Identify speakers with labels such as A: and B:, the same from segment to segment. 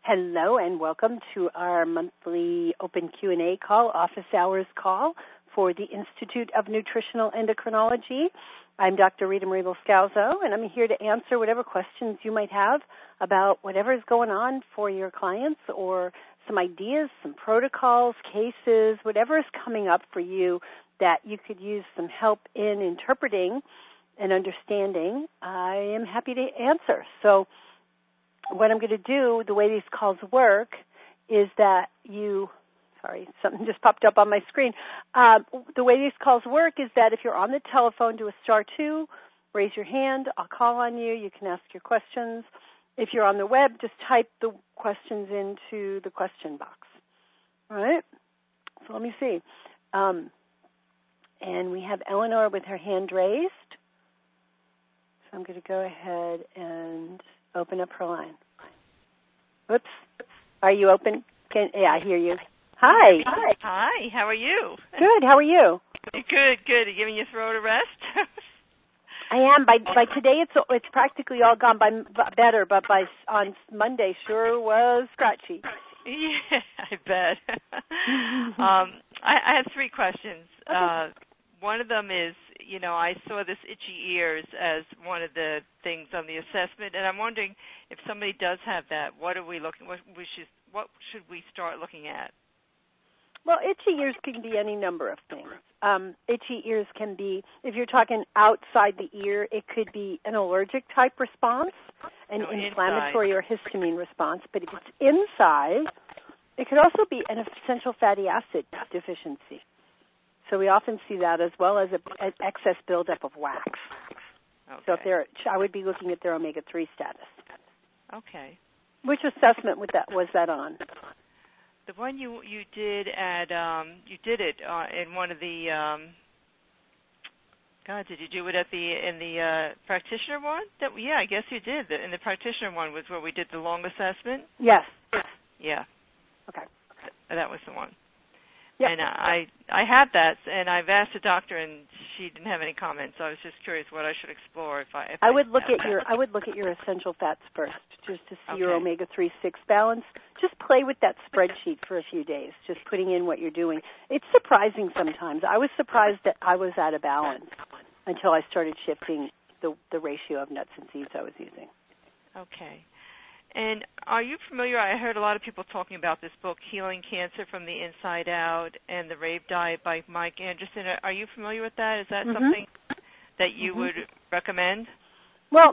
A: Hello and welcome to our monthly open Q&A call, office hours call for the Institute of Nutritional Endocrinology. I'm Dr. Rita Maribel-Scalzo, and I'm here to answer whatever questions you might have about whatever is going on for your clients or some ideas, some protocols, cases, whatever is coming up for you that you could use some help in interpreting and understanding. I am happy to answer. So what I'm going to do, the way these calls work, is that something just popped up on my screen. The way these calls work is that if you're on the telephone, do a *2, raise your hand, I'll call on you, you can ask your questions. If you're on the web, just type the questions into the question box. All right? So let me see. And we have Eleanor with her hand raised. So I'm going to go ahead and open up her line. Whoops. Are you open? I hear you. Hi.
B: Hi. How are you?
A: Good. How are you?
B: Good. Are you giving your throat a rest?
A: I am. By today, it's practically all gone. Better, but on Monday, sure was scratchy.
B: Yeah, I bet. I have 3 questions.
A: Okay.
B: One of them is, I saw this itchy ears as one of the things on the assessment, and I'm wondering if somebody does have that, what should we start looking at?
A: Well, itchy ears can be any number of things. Itchy ears can be, if you're talking outside the ear, it could be an allergic type response, an inflammatory or histamine response. But if it's inside, it could also be an essential fatty acid deficiency. So we often see that as well as an excess buildup of wax.
B: Okay.
A: So I would be looking at their omega-3 status.
B: Okay.
A: Which assessment was that on?
B: The one you did at in one of the did you do it in the practitioner one? I guess you did. In the practitioner one was where we did the long assessment.
A: Yes.
B: Yeah.
A: Okay.
B: That was the one.
A: Yep.
B: And I have that, and I've asked the doctor, and she didn't have any comments. So I was just curious what I should explore
A: I would look at your essential fats first, just to see your omega-3/6 balance. Just play with that spreadsheet for a few days, just putting in what you're doing. It's surprising sometimes. I was surprised that I was out of balance until I started shifting the ratio of nuts and seeds I was using.
B: Okay. And are you familiar, I heard a lot of people talking about this book, Healing Cancer from the Inside Out, and The Rave Diet by Mike Anderson. Are you familiar with that? Is that something that you would recommend?
A: Well,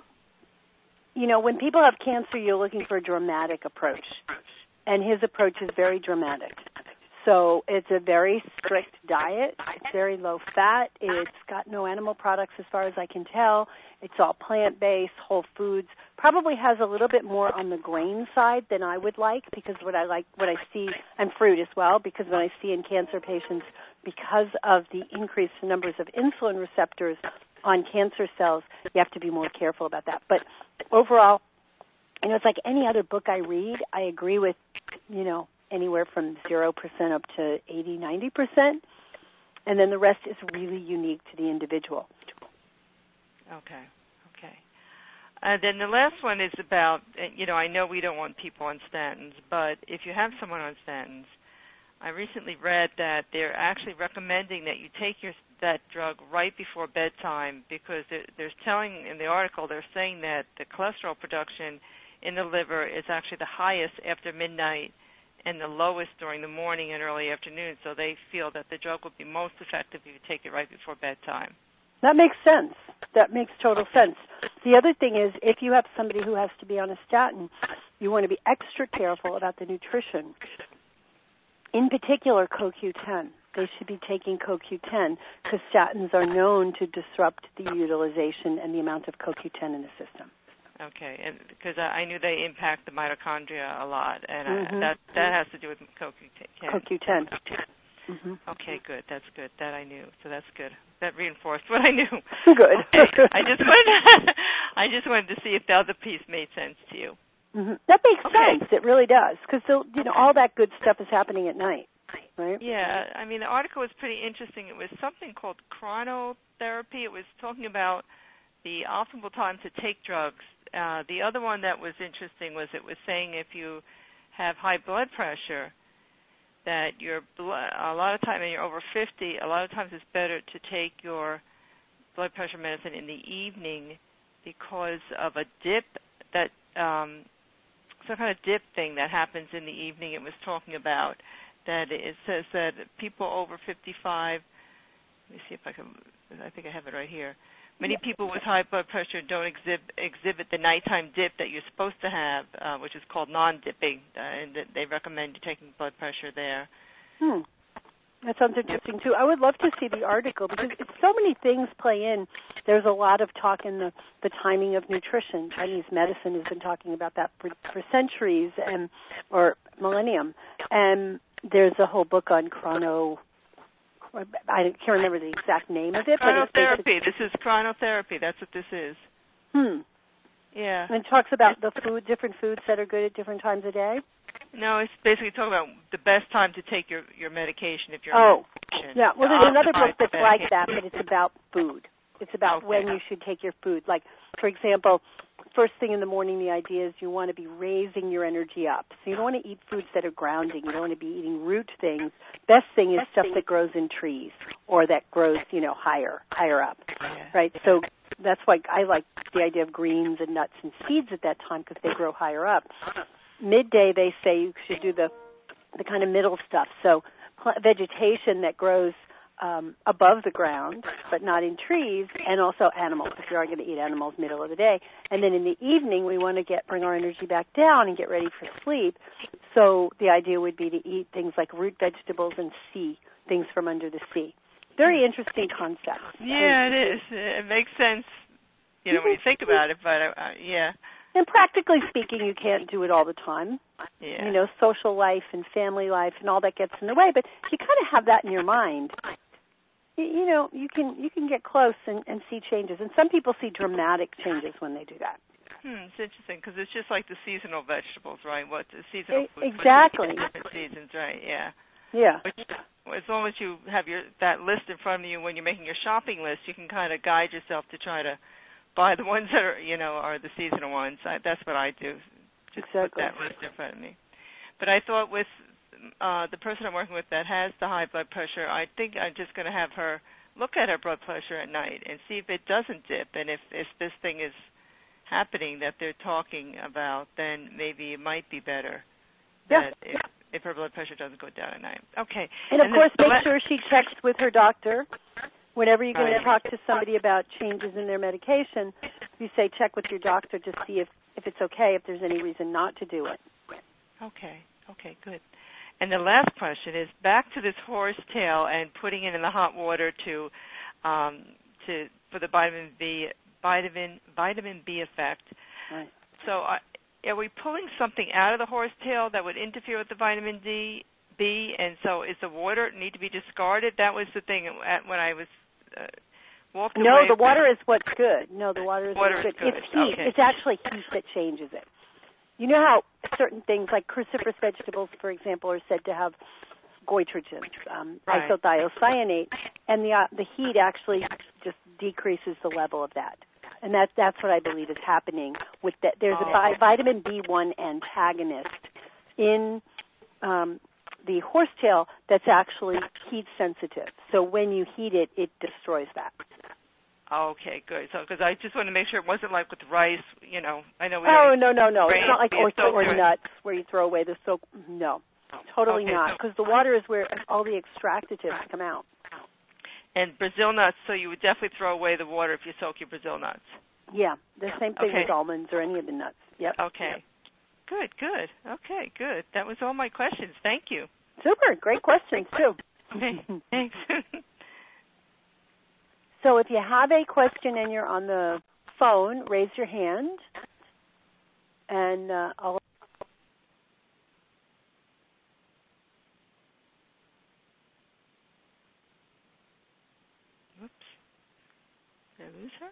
A: when people have cancer, you're looking for a dramatic approach. And his approach is very dramatic. So it's a very strict diet. It's very low fat. It's got no animal products as far as I can tell. It's all plant-based, whole foods. Probably has a little bit more on the grain side than I would like, because what I see, and fruit as well, because what I see in cancer patients, because of the increased numbers of insulin receptors on cancer cells, you have to be more careful about that. But overall, it's like any other book I read, I agree with, anywhere from 0% up to 80, 90%. And then the rest is really unique to the individual.
B: Okay. Then the last one is about, I know we don't want people on statins, but if you have someone on statins, I recently read that they're actually recommending that you take that drug right before bedtime, because they're telling in the article, they're saying that the cholesterol production in the liver is actually the highest after midnight and the lowest during the morning and early afternoon. So they feel that the drug will be most effective if you take it right before bedtime.
A: That makes sense. That makes total sense. The other thing is, if you have somebody who has to be on a statin, you want to be extra careful about the nutrition. In particular, CoQ10. They should be taking CoQ10 because statins are known to disrupt the utilization and the amount of CoQ10 in the system.
B: Okay, and because I knew they impact the mitochondria a lot, and that has to do with CoQ10.
A: CoQ10.
B: Okay, good. That's good. That I knew. So that's good. That reinforced what I knew.
A: Good.
B: Okay. I just wanted to see if the other piece made sense to you.
A: That makes sense. It really does, because all that good stuff is happening at night, right?
B: Yeah. I mean, the article was pretty interesting. It was something called chronotherapy. It was talking about the optimal time to take drugs The other one that was interesting was it was saying if you have high blood pressure, that your blood, a lot of time when you're over 50, a lot of times it's better to take your blood pressure medicine in the evening because of a dip that some kind of dip thing that happens in the evening. It was talking about that it says that people over 55. Let me see if I think I have it right here. Many people with high blood pressure don't exhibit the nighttime dip that you're supposed to have, which is called non-dipping, and they recommend you taking blood pressure there.
A: That sounds interesting, too. I would love to see the article because so many things play in. There's a lot of talk in the timing of nutrition. Chinese medicine has been talking about that for centuries or millennium. And there's a whole book on I can't remember the exact name of it.
B: Chronotherapy. This is chronotherapy. That's what this is. Yeah.
A: And it talks about different foods that are good at different times of day?
B: No, it's basically talking about the best time to take your medication if you're
A: on medication. Yeah. Well, there's another book that's like that, but it's about food. It's about when you should take your food. Like, for example, first thing in the morning, the idea is you want to be raising your energy up. So you don't want to eat foods that are grounding. You don't want to be eating root things. Best thing is stuff that grows in trees or that grows, higher up, right? So that's why I like the idea of greens and nuts and seeds at that time because they grow higher up. Midday, they say you should do the kind of middle stuff. So vegetation that grows above the ground, but not in trees, and also animals, if you are going to eat animals middle of the day. And then in the evening, we want to bring our energy back down and get ready for sleep. So the idea would be to eat things like root vegetables and things from under the sea. Very interesting concept.
B: Yeah, it is. It makes sense, when you think about it, but yeah.
A: And practically speaking, you can't do it all the time.
B: Yeah.
A: Social life and family life and all that gets in the way, but you kind of have that in your mind. You can get close and see changes. And some people see dramatic changes when they do that.
B: It's interesting because it's just like the seasonal vegetables, right? What the seasonal foods.
A: Exactly.
B: Different seasons, right? Yeah.
A: Yeah.
B: Which, as long as you have that list in front of you when you're making your shopping list, you can kind of guide yourself to try to buy the ones that are the seasonal ones. That's what I do. Just put that list in front of me. But I thought with the person I'm working with that has the high blood pressure, I think I'm just going to have her look at her blood pressure at night and see if it doesn't dip. And if this thing is happening that they're talking about, then maybe it might be better. If her blood pressure doesn't go down at night. Okay.
A: And of course, make sure she checks with her doctor. Whenever you're going to talk to somebody about changes in their medication, you say check with your doctor to see if it's okay, if there's any reason not to do it.
B: Okay, good. And the last question is back to this horsetail and putting it in the hot water for the vitamin B effect.
A: Right.
B: So are we pulling something out of the horsetail that would interfere with the vitamin D? And so is the water need to be discarded? That was the thing when I was walking away.
A: No, the water is what's good. No, the water is what's good. It's heat.
B: Okay.
A: It's actually heat that changes it. You know how certain things like cruciferous vegetables, for example, are said to have goitrogens, isothiocyanate, and the heat actually just decreases the level of that. And that's what I believe is happening with that. There's a vitamin B1 antagonist in the horsetail that's actually heat sensitive. So when you heat it, it destroys that.
B: Okay, good. So because I just want to make sure it wasn't like with rice, I know we
A: no. It's not like or nuts where you throw away the soak. No, totally not. Because the water is where all the extractives come out.
B: And Brazil nuts, so you would definitely throw away the water if you soak your Brazil nuts.
A: Yeah, the same thing with almonds or any of the nuts. Yep.
B: Okay. Good. Okay, good. That was all my questions. Thank you.
A: Super. Great questions, too.
B: Okay, thanks.
A: So if you have a question and you're on the phone, raise your hand, and I'll...
B: Whoops. Did I lose her?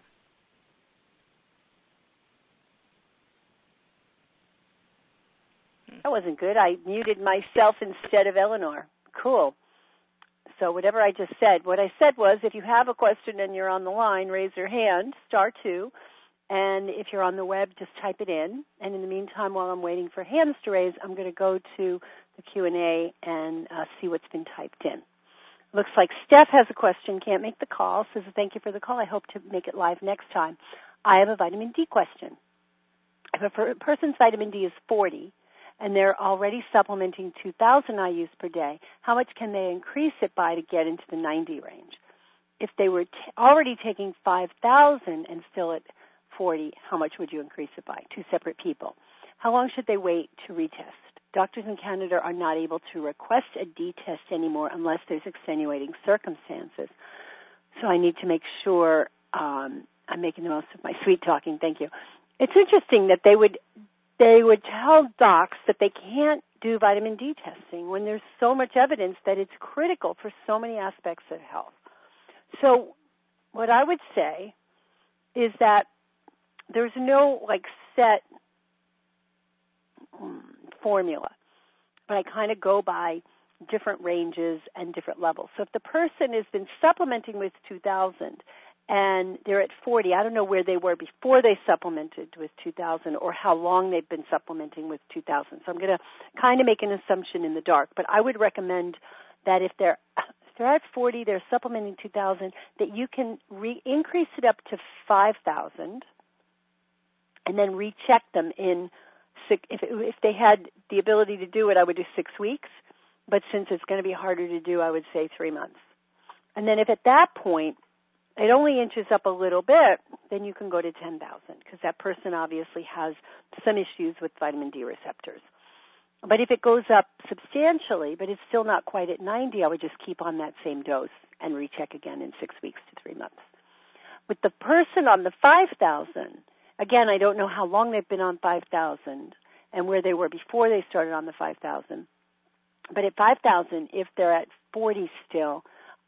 A: That wasn't good. I muted myself instead of Eleanor. Cool. So whatever I just said, what I said was if you have a question and you're on the line, raise your hand, *2, And if you're on the web, just type it in. And in the meantime, while I'm waiting for hands to raise, I'm going to go to the Q&A and see what's been typed in. Looks like Steph has a question, can't make the call, says thank you for the call. I hope to make it live next time. I have a vitamin D question. If a person's vitamin D is 40 and they're already supplementing 2,000 IUs per day, how much can they increase it by to get into the 90 range? If they were already taking 5,000 and still at 40, how much would you increase it by? Two separate people. How long should they wait to retest? Doctors in Canada are not able to request a D test anymore unless there's extenuating circumstances. So I need to make sure I'm making the most of my sweet talking. Thank you. It's interesting that they would tell docs that they can't do vitamin D testing when there's so much evidence that it's critical for so many aspects of health. So what I would say is that there's no set formula, but I kind of go by different ranges and different levels. So if the person has been supplementing with 2,000 and they're at 40, I don't know where they were before they supplemented with 2,000 or how long they've been supplementing with 2,000. So I'm going to kind of make an assumption in the dark, but I would recommend that if they're at 40, they're supplementing 2,000, that you can increase it up to 5,000 and then recheck them in if they had the ability to do it, I would do 6 weeks. But since it's going to be harder to do, I would say 3 months. And then if at that point it only inches up a little bit, then you can go to 10,000 because that person obviously has some issues with vitamin D receptors. But if it goes up substantially, but it's still not quite at 90, I would just keep on that same dose and recheck again in 6 weeks to 3 months. With the person on the 5,000, again, I don't know how long they've been on 5,000 and where they were before they started on the 5,000. But at 5,000, if they're at 40 still,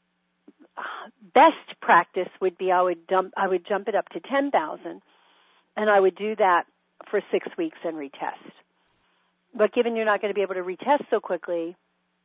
A: best practice would be I would jump it up to 10,000, and I would do that for 6 weeks and retest. But given you're not going to be able to retest so quickly,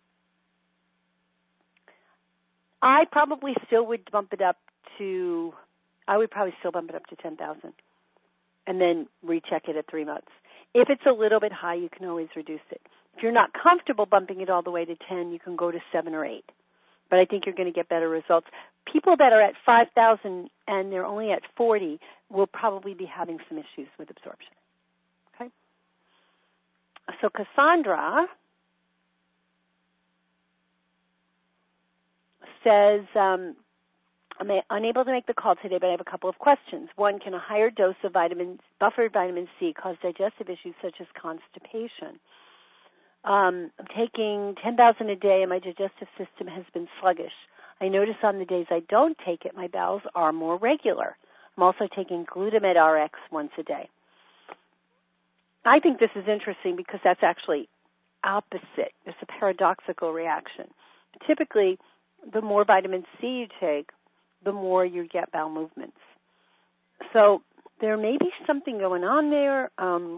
A: I probably still would bump it up to 10,000 and then recheck it at 3 months. If it's a little bit high, you can always reduce it. If you're not comfortable bumping it all the way to 10, you can go to 7 or 8. But I think you're going to get better results. People that are at 5,000 and they're only at 40 will probably be having some issues with absorption. Okay? So Cassandra says, I'm unable to make the call today, but I have a couple of questions. One, can a higher dose of buffered vitamin C cause digestive issues such as constipation? I'm taking 10,000 a day, and my digestive system has been sluggish. I notice on the days I don't take it, my bowels are more regular. I'm also taking Glutamate RX once a day. I think this is interesting because that's actually opposite. It's a paradoxical reaction. Typically, the more vitamin C you take, the more you get bowel movements. So there may be something going on there.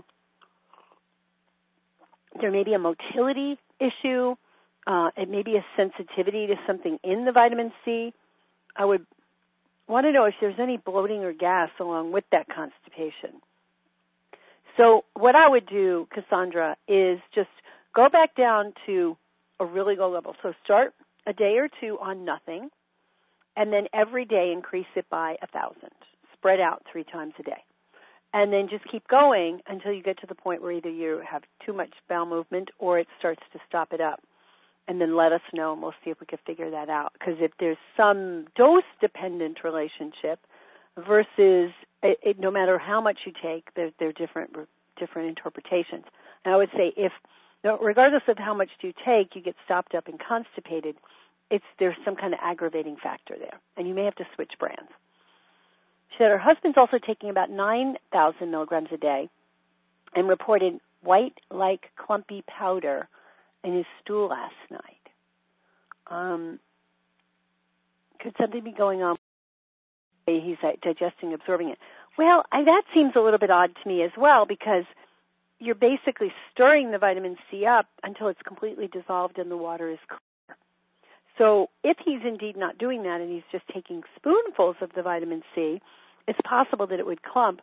A: There may be a motility issue. It may be a sensitivity to something in the vitamin C. I would want to know if there's any bloating or gas along with that constipation. So what I would do, Cassandra, is just go back down to a really low level. So start a day or two on nothing, and then every day increase it by 1,000. Spread out 3 times a day. And then just keep going until you get to the point where either you have too much bowel movement or it starts to stop it up. And then let us know, and we'll see if we can figure that out. Because if there's some dose-dependent relationship versus no matter how much you take, they're different interpretations. And I would say regardless of how much you take, you get stopped up and constipated, there's some kind of aggravating factor there. And you may have to switch brands. She said her husband's also taking about 9,000 milligrams a day and reported white-like clumpy powder in his stool last night. Could something be going on? He's digesting, absorbing it. Well, that seems a little bit odd to me as well because you're basically stirring the vitamin C up until it's completely dissolved and the water is clear. So if he's indeed not doing that and he's just taking spoonfuls of the vitamin C, it's possible that it would clump.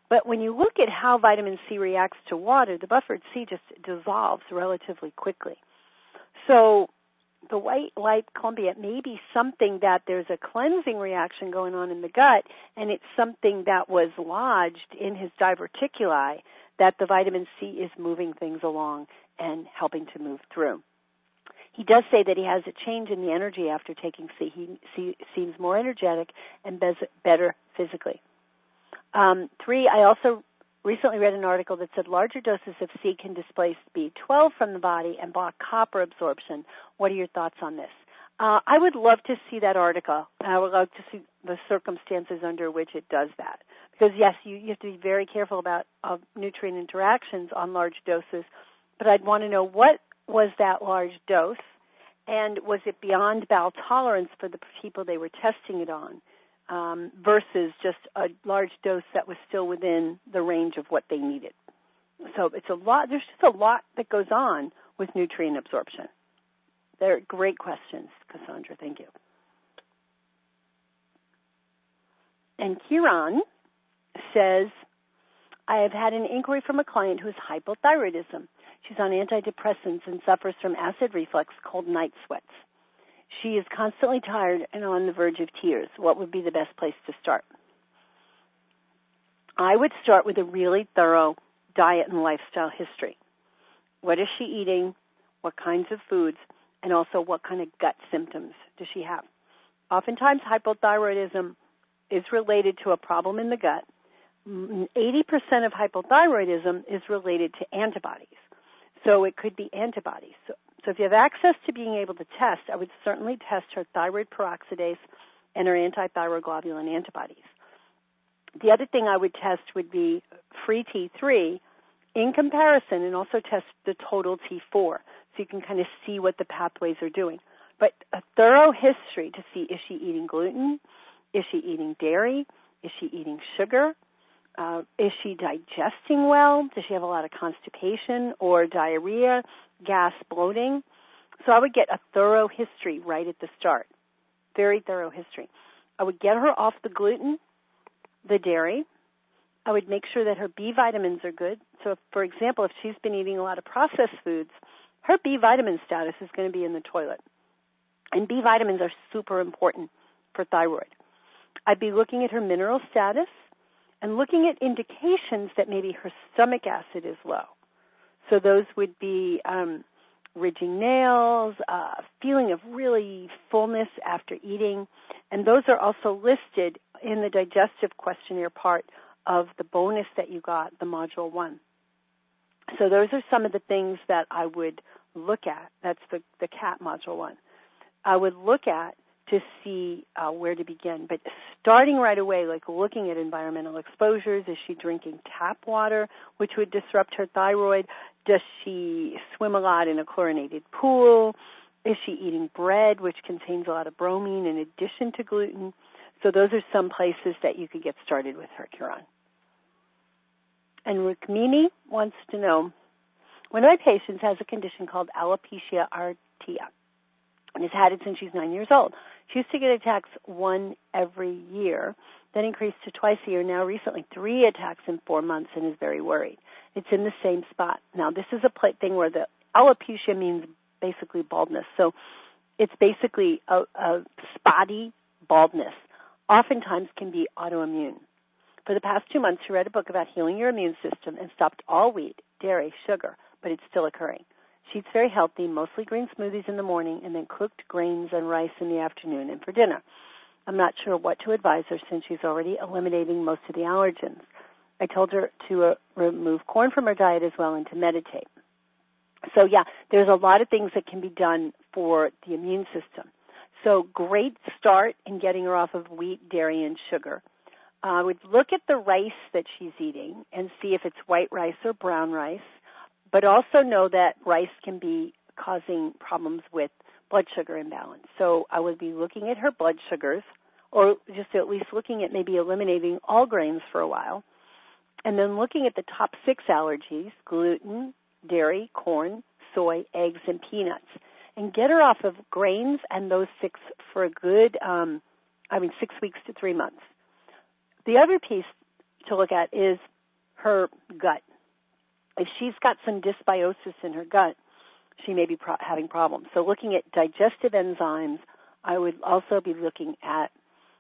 A: But when you look at how vitamin C reacts to water, the buffered C just dissolves relatively quickly. So the white light clumpia may be something that there's a cleansing reaction going on in the gut, and it's something that was lodged in his diverticuli that the vitamin C is moving things along and helping to move through. He does say that he has a change in the energy after taking C. He seems more energetic and better physically. 3, I also recently read an article that said larger doses of C can displace B12 from the body and block copper absorption. What are your thoughts on this? I would love to see that article. I would love to see the circumstances under which it does that. Because, yes, you have to be very careful about nutrient interactions on large doses, but I'd want to know what was that large dose, and was it beyond bowel tolerance for the people they were testing it on, versus just a large dose that was still within the range of what they needed. So it's a lot. There's just a lot that goes on with nutrient absorption. They're great questions, Cassandra. Thank you. And Kieran says, I have had an inquiry from a client who has hypothyroidism. She's on antidepressants and suffers from acid reflux, cold night sweats. She is constantly tired and on the verge of tears. What would be the best place to start? I would start with a really thorough diet and lifestyle history. What is she eating? What kinds of foods? And also what kind of gut symptoms does she have? Oftentimes hypothyroidism is related to a problem in the gut. 80% of hypothyroidism is related to antibodies. So it could be antibodies. So if you have access to being able to test, I would certainly test her thyroid peroxidase and her antithyroglobulin antibodies. The other thing I would test would be free T3 in comparison, and also test the total T4 so you can kind of see what the pathways are doing. But a thorough history to see, is she eating gluten? Is she eating dairy? Is she eating sugar? Is she digesting well? Does she have a lot of constipation or diarrhea, gas, bloating? So I would get a thorough history right at the start, very thorough history. I would get her off the gluten, the dairy. I would make sure that her B vitamins are good. So, for example, if she's been eating a lot of processed foods, her B vitamin status is going to be in the toilet. And B vitamins are super important for thyroid. I'd be looking at her mineral status and looking at indications that maybe her stomach acid is low. So those would be ridging nails, feeling of really fullness after eating, and those are also listed in the digestive questionnaire part of the bonus that you got, the Module 1. So those are some of the things that I would look at. That's the CAT Module 1. I would look at to see where to begin. But starting right away, like looking at environmental exposures, is she drinking tap water, which would disrupt her thyroid? Does she swim a lot in a chlorinated pool? Is she eating bread, which contains a lot of bromine in addition to gluten? So those are some places that you could get started with her, Kieran. And Rukmini wants to know, one of my patients has a condition called alopecia areata and has had it since she's 9 years old. She used to get attacks 1 every year, then increased to twice a year, now recently 3 attacks in 4 months, and is very worried. It's in the same spot. Now, this is a thing where the alopecia means basically baldness. So it's basically a spotty baldness. Oftentimes can be autoimmune. For the past 2 months, she read a book about healing your immune system and stopped all wheat, dairy, sugar, but it's still occurring. She eats very healthy, mostly green smoothies in the morning, and then cooked grains and rice in the afternoon and for dinner. I'm not sure what to advise her since she's already eliminating most of the allergens. I told her to remove corn from her diet as well and to meditate. So, yeah, there's a lot of things that can be done for the immune system. So great start in getting her off of wheat, dairy, and sugar. I would look at the rice that she's eating and see if it's white rice or brown rice, but also know that rice can be causing problems with blood sugar imbalance. So I would be looking at her blood sugars, or just at least looking at maybe eliminating all grains for a while, and then looking at the top 6 allergies, gluten, dairy, corn, soy, eggs, and peanuts, and get her off of grains and those 6 for a good, 6 weeks to 3 months. The other piece to look at is her gut. If she's got some dysbiosis in her gut, she may be having problems. So looking at digestive enzymes, I would also be looking at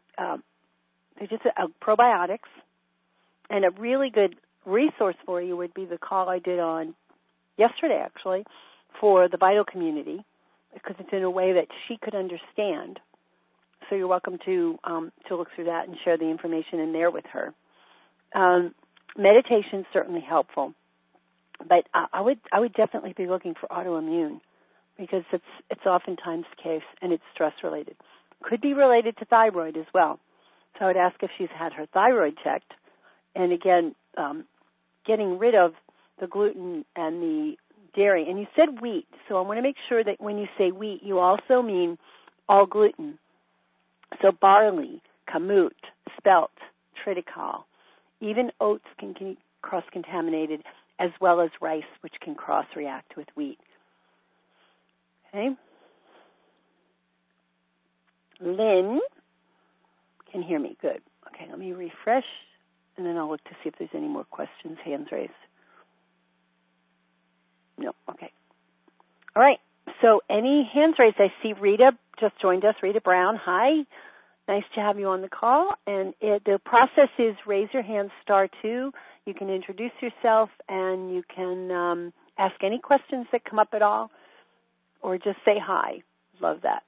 A: probiotics. And a really good resource for you would be the call I did on yesterday, actually, for the Vital community, because it's in a way that she could understand. So you're welcome to look through that and share the information in there with her. Meditation is certainly helpful, but I would definitely be looking for autoimmune, because it's oftentimes the case, and it's stress related. Could be related to thyroid as well. So I would ask if she's had her thyroid checked, and again, getting rid of the gluten and the dairy. And you said wheat, so I want to make sure that when you say wheat, you also mean all gluten. So barley, kamut, spelt, triticale, even oats can be cross-contaminated, as well as rice, which can cross-react with wheat. Okay. Lynn can hear me. Good. Okay, let me refresh, and then I'll look to see if there's any more questions, hands raised. No. Okay. All right. So any hands raised? I see Rita just joined us. Rita Brown, hi. Nice to have you on the call. And the process is raise your hand, *2. You can introduce yourself, and you can ask any questions that come up at all, or just say hi. Love that.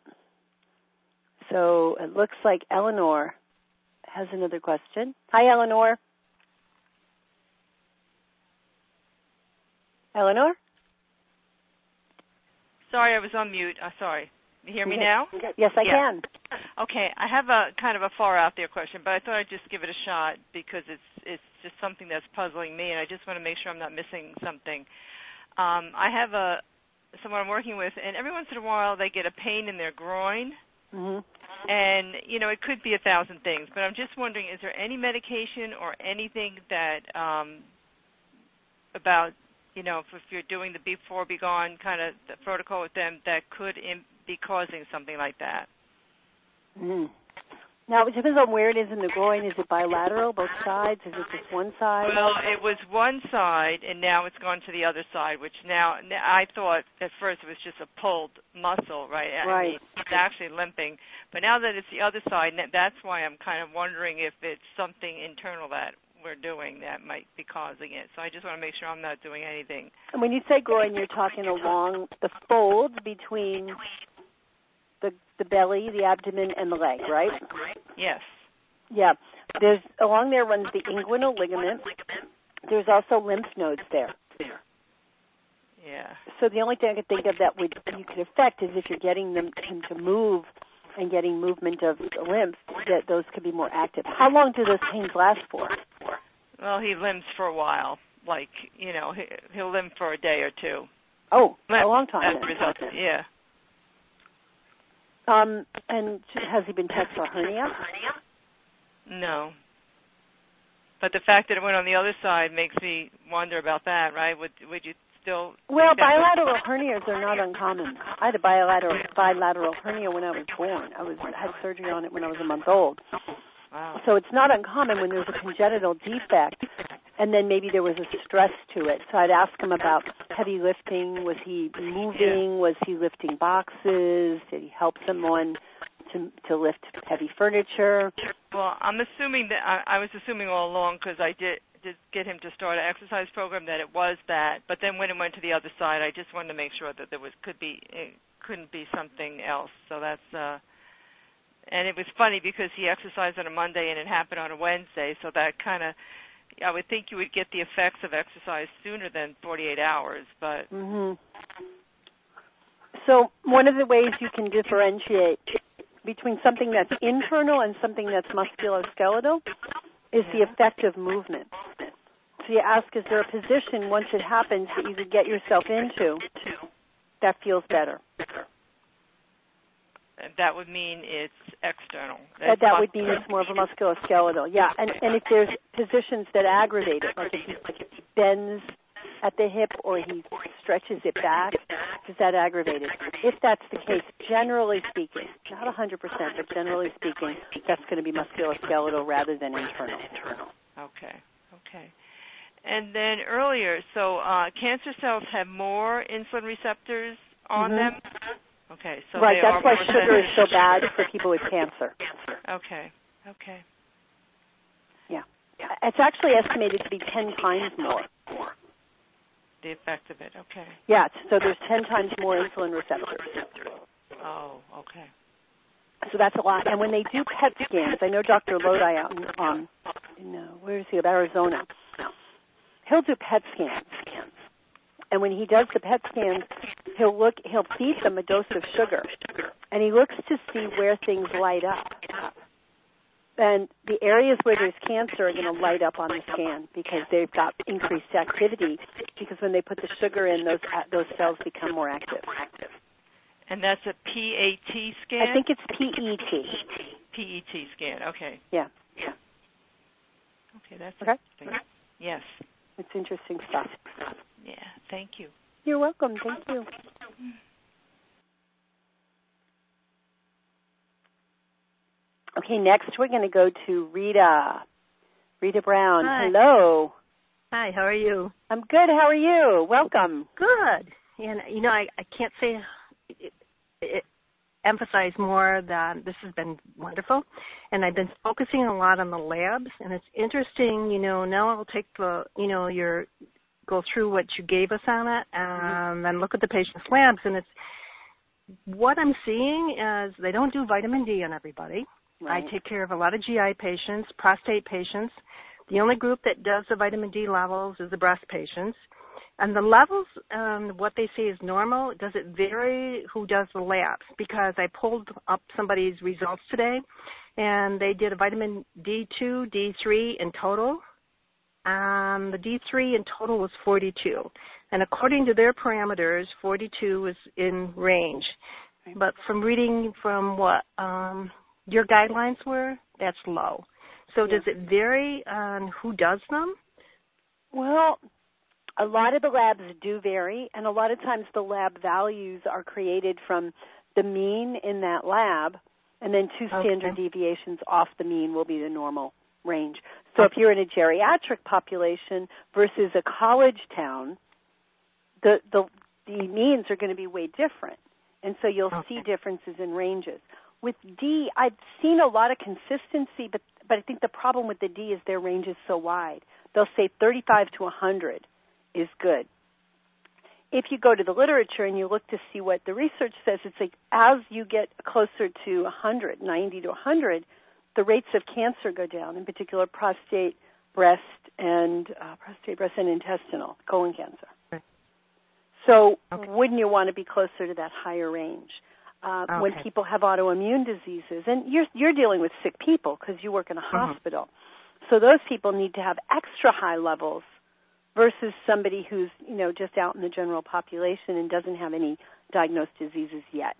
A: So it looks like Eleanor has another question. Hi, Eleanor. Eleanor?
B: Sorry, I was on mute. Sorry. You hear me now?
A: Yes, I can.
B: Okay, I have a kind of a far out there question, but I thought I'd just give it a shot because it's just something that's puzzling me, and I just want to make sure I'm not missing something. I have someone I'm working with, and every once in a while they get a pain in their groin, and it could be 1,000 things. But I'm just wondering, is there any medication or anything that about if you're doing the before be gone kind of the protocol with them that could be causing something like that?
A: Now, it depends on where it is in the groin. Is it bilateral, both sides? Is it just one side?
B: Well, it was one side, and now it's gone to the other side, which now I thought at first it was just a pulled muscle, right?
A: Right.
B: I mean, it's actually limping. But now that it's the other side, that's why I'm kind of wondering if it's something internal that we're doing that might be causing it. So I just want to make sure I'm not doing anything.
A: And when you say groin, you're talking along the folds between the belly, the abdomen, and the leg, right?
B: Yes.
A: Yeah. There's along there runs the inguinal ligament. There's also lymph nodes there.
B: Yeah.
A: So the only thing I could think of that you could affect is if you're getting them to move and getting movement of the lymph, that those could be more active. How long do those pains last for?
B: Well, he limps for a while. Like, he'll limp for a day or two.
A: Oh, a long time.
B: Yeah.
A: And has he been checked for hernia?
B: No. But the fact that it went on the other side makes me wonder about that, right? Would you still...
A: Well, bilateral hernias are not uncommon. I had a bilateral hernia when I was born. I had surgery on it when I was a month old.
B: Wow.
A: So it's not uncommon when there's a congenital defect, and then maybe there was a stress to it. So I'd ask him about heavy lifting. Was he moving? Was he lifting boxes? Did he help someone to lift heavy furniture?
B: Well, I'm assuming that I was assuming all along, because I did get him to start an exercise program, that it was that. But then when it went to the other side, I just wanted to make sure that it couldn't be something else. So that's and it was funny because he exercised on a Monday and it happened on a Wednesday. So that kind of, I would think you would get the effects of exercise sooner than 48 hours. But
A: So one of the ways you can differentiate between something that's internal and something that's musculoskeletal is the effect of movement. So you ask, is there a position once it happens that you could get yourself into that feels better?
B: That would mean it's external.
A: That would mean it's more of a musculoskeletal, yeah. And if there's positions that aggravate it, like if he bends at the hip or he stretches it back, does that aggravate it? If that's the case, generally speaking, not 100%, but generally speaking, that's going to be musculoskeletal rather than internal.
B: Okay. And then earlier, so cancer cells have more insulin receptors on them? Okay. So
A: right, that's why sugar is so bad for people with cancer.
B: Okay.
A: Yeah. It's actually estimated to be 10 times more.
B: The effect of it, okay.
A: Yeah, so there's 10 times more insulin receptors.
B: Oh, okay.
A: So that's a lot. And when they do PET scans, I know Dr. Lodi out in where is he, Arizona, he'll do PET scans. And when he does the PET scans, he'll feed them a dose of sugar, and he looks to see where things light up. And the areas where there's cancer are going to light up on the scan because they've got increased activity, because when they put the sugar in, those cells become more active.
B: And that's a PAT scan?
A: I think it's PET.
B: PET scan, okay.
A: Yeah.
B: Okay, that's
A: okay.
B: Interesting. Yes.
A: It's interesting stuff.
B: Yeah, thank you.
A: You're welcome. Thank you. Okay, next we're going to go to Rita. Rita Brown.
C: Hi.
A: Hello.
C: Hi, how are you?
A: I'm good. How are you? Welcome.
C: Good. And, I can't say emphasize more that this has been wonderful. And I've been focusing a lot on the labs. And it's interesting, now I'll take go through what you gave us on it and then look at the patient's labs. And it's what I'm seeing is they don't do vitamin D on everybody.
A: Right.
C: I take care of a lot of GI patients, prostate patients. The only group that does the vitamin D levels is the breast patients. And the levels, what they say is normal. Does it vary who does the labs? Because I pulled up somebody's results today, and they did a vitamin D2, D3 in total. The D3 in total was 42. And according to their parameters, 42 is in range. But from reading from what your guidelines were, that's low. So does it vary on who does them?
A: Well, a lot of the labs do vary, and a lot of times the lab values are created from the mean in that lab, and then two standard deviations off the mean will be the normal range. So if you're in a geriatric population versus a college town, the means are going to be way different, and so you'll see differences in ranges. With D, I've seen a lot of consistency, but I think the problem with the D is their range is so wide. They'll say 35 to 100 is good. If you go to the literature and you look to see what the research says, it's like as you get closer to 100, 90 to 100, the rates of cancer go down, in particular prostate, breast, and intestinal, colon cancer.
C: Okay.
A: So wouldn't you want to be closer to that higher range? When people have autoimmune diseases, and you're dealing with sick people because you work in a hospital, so those people need to have extra high levels versus somebody who's just out in the general population and doesn't have any diagnosed diseases yet.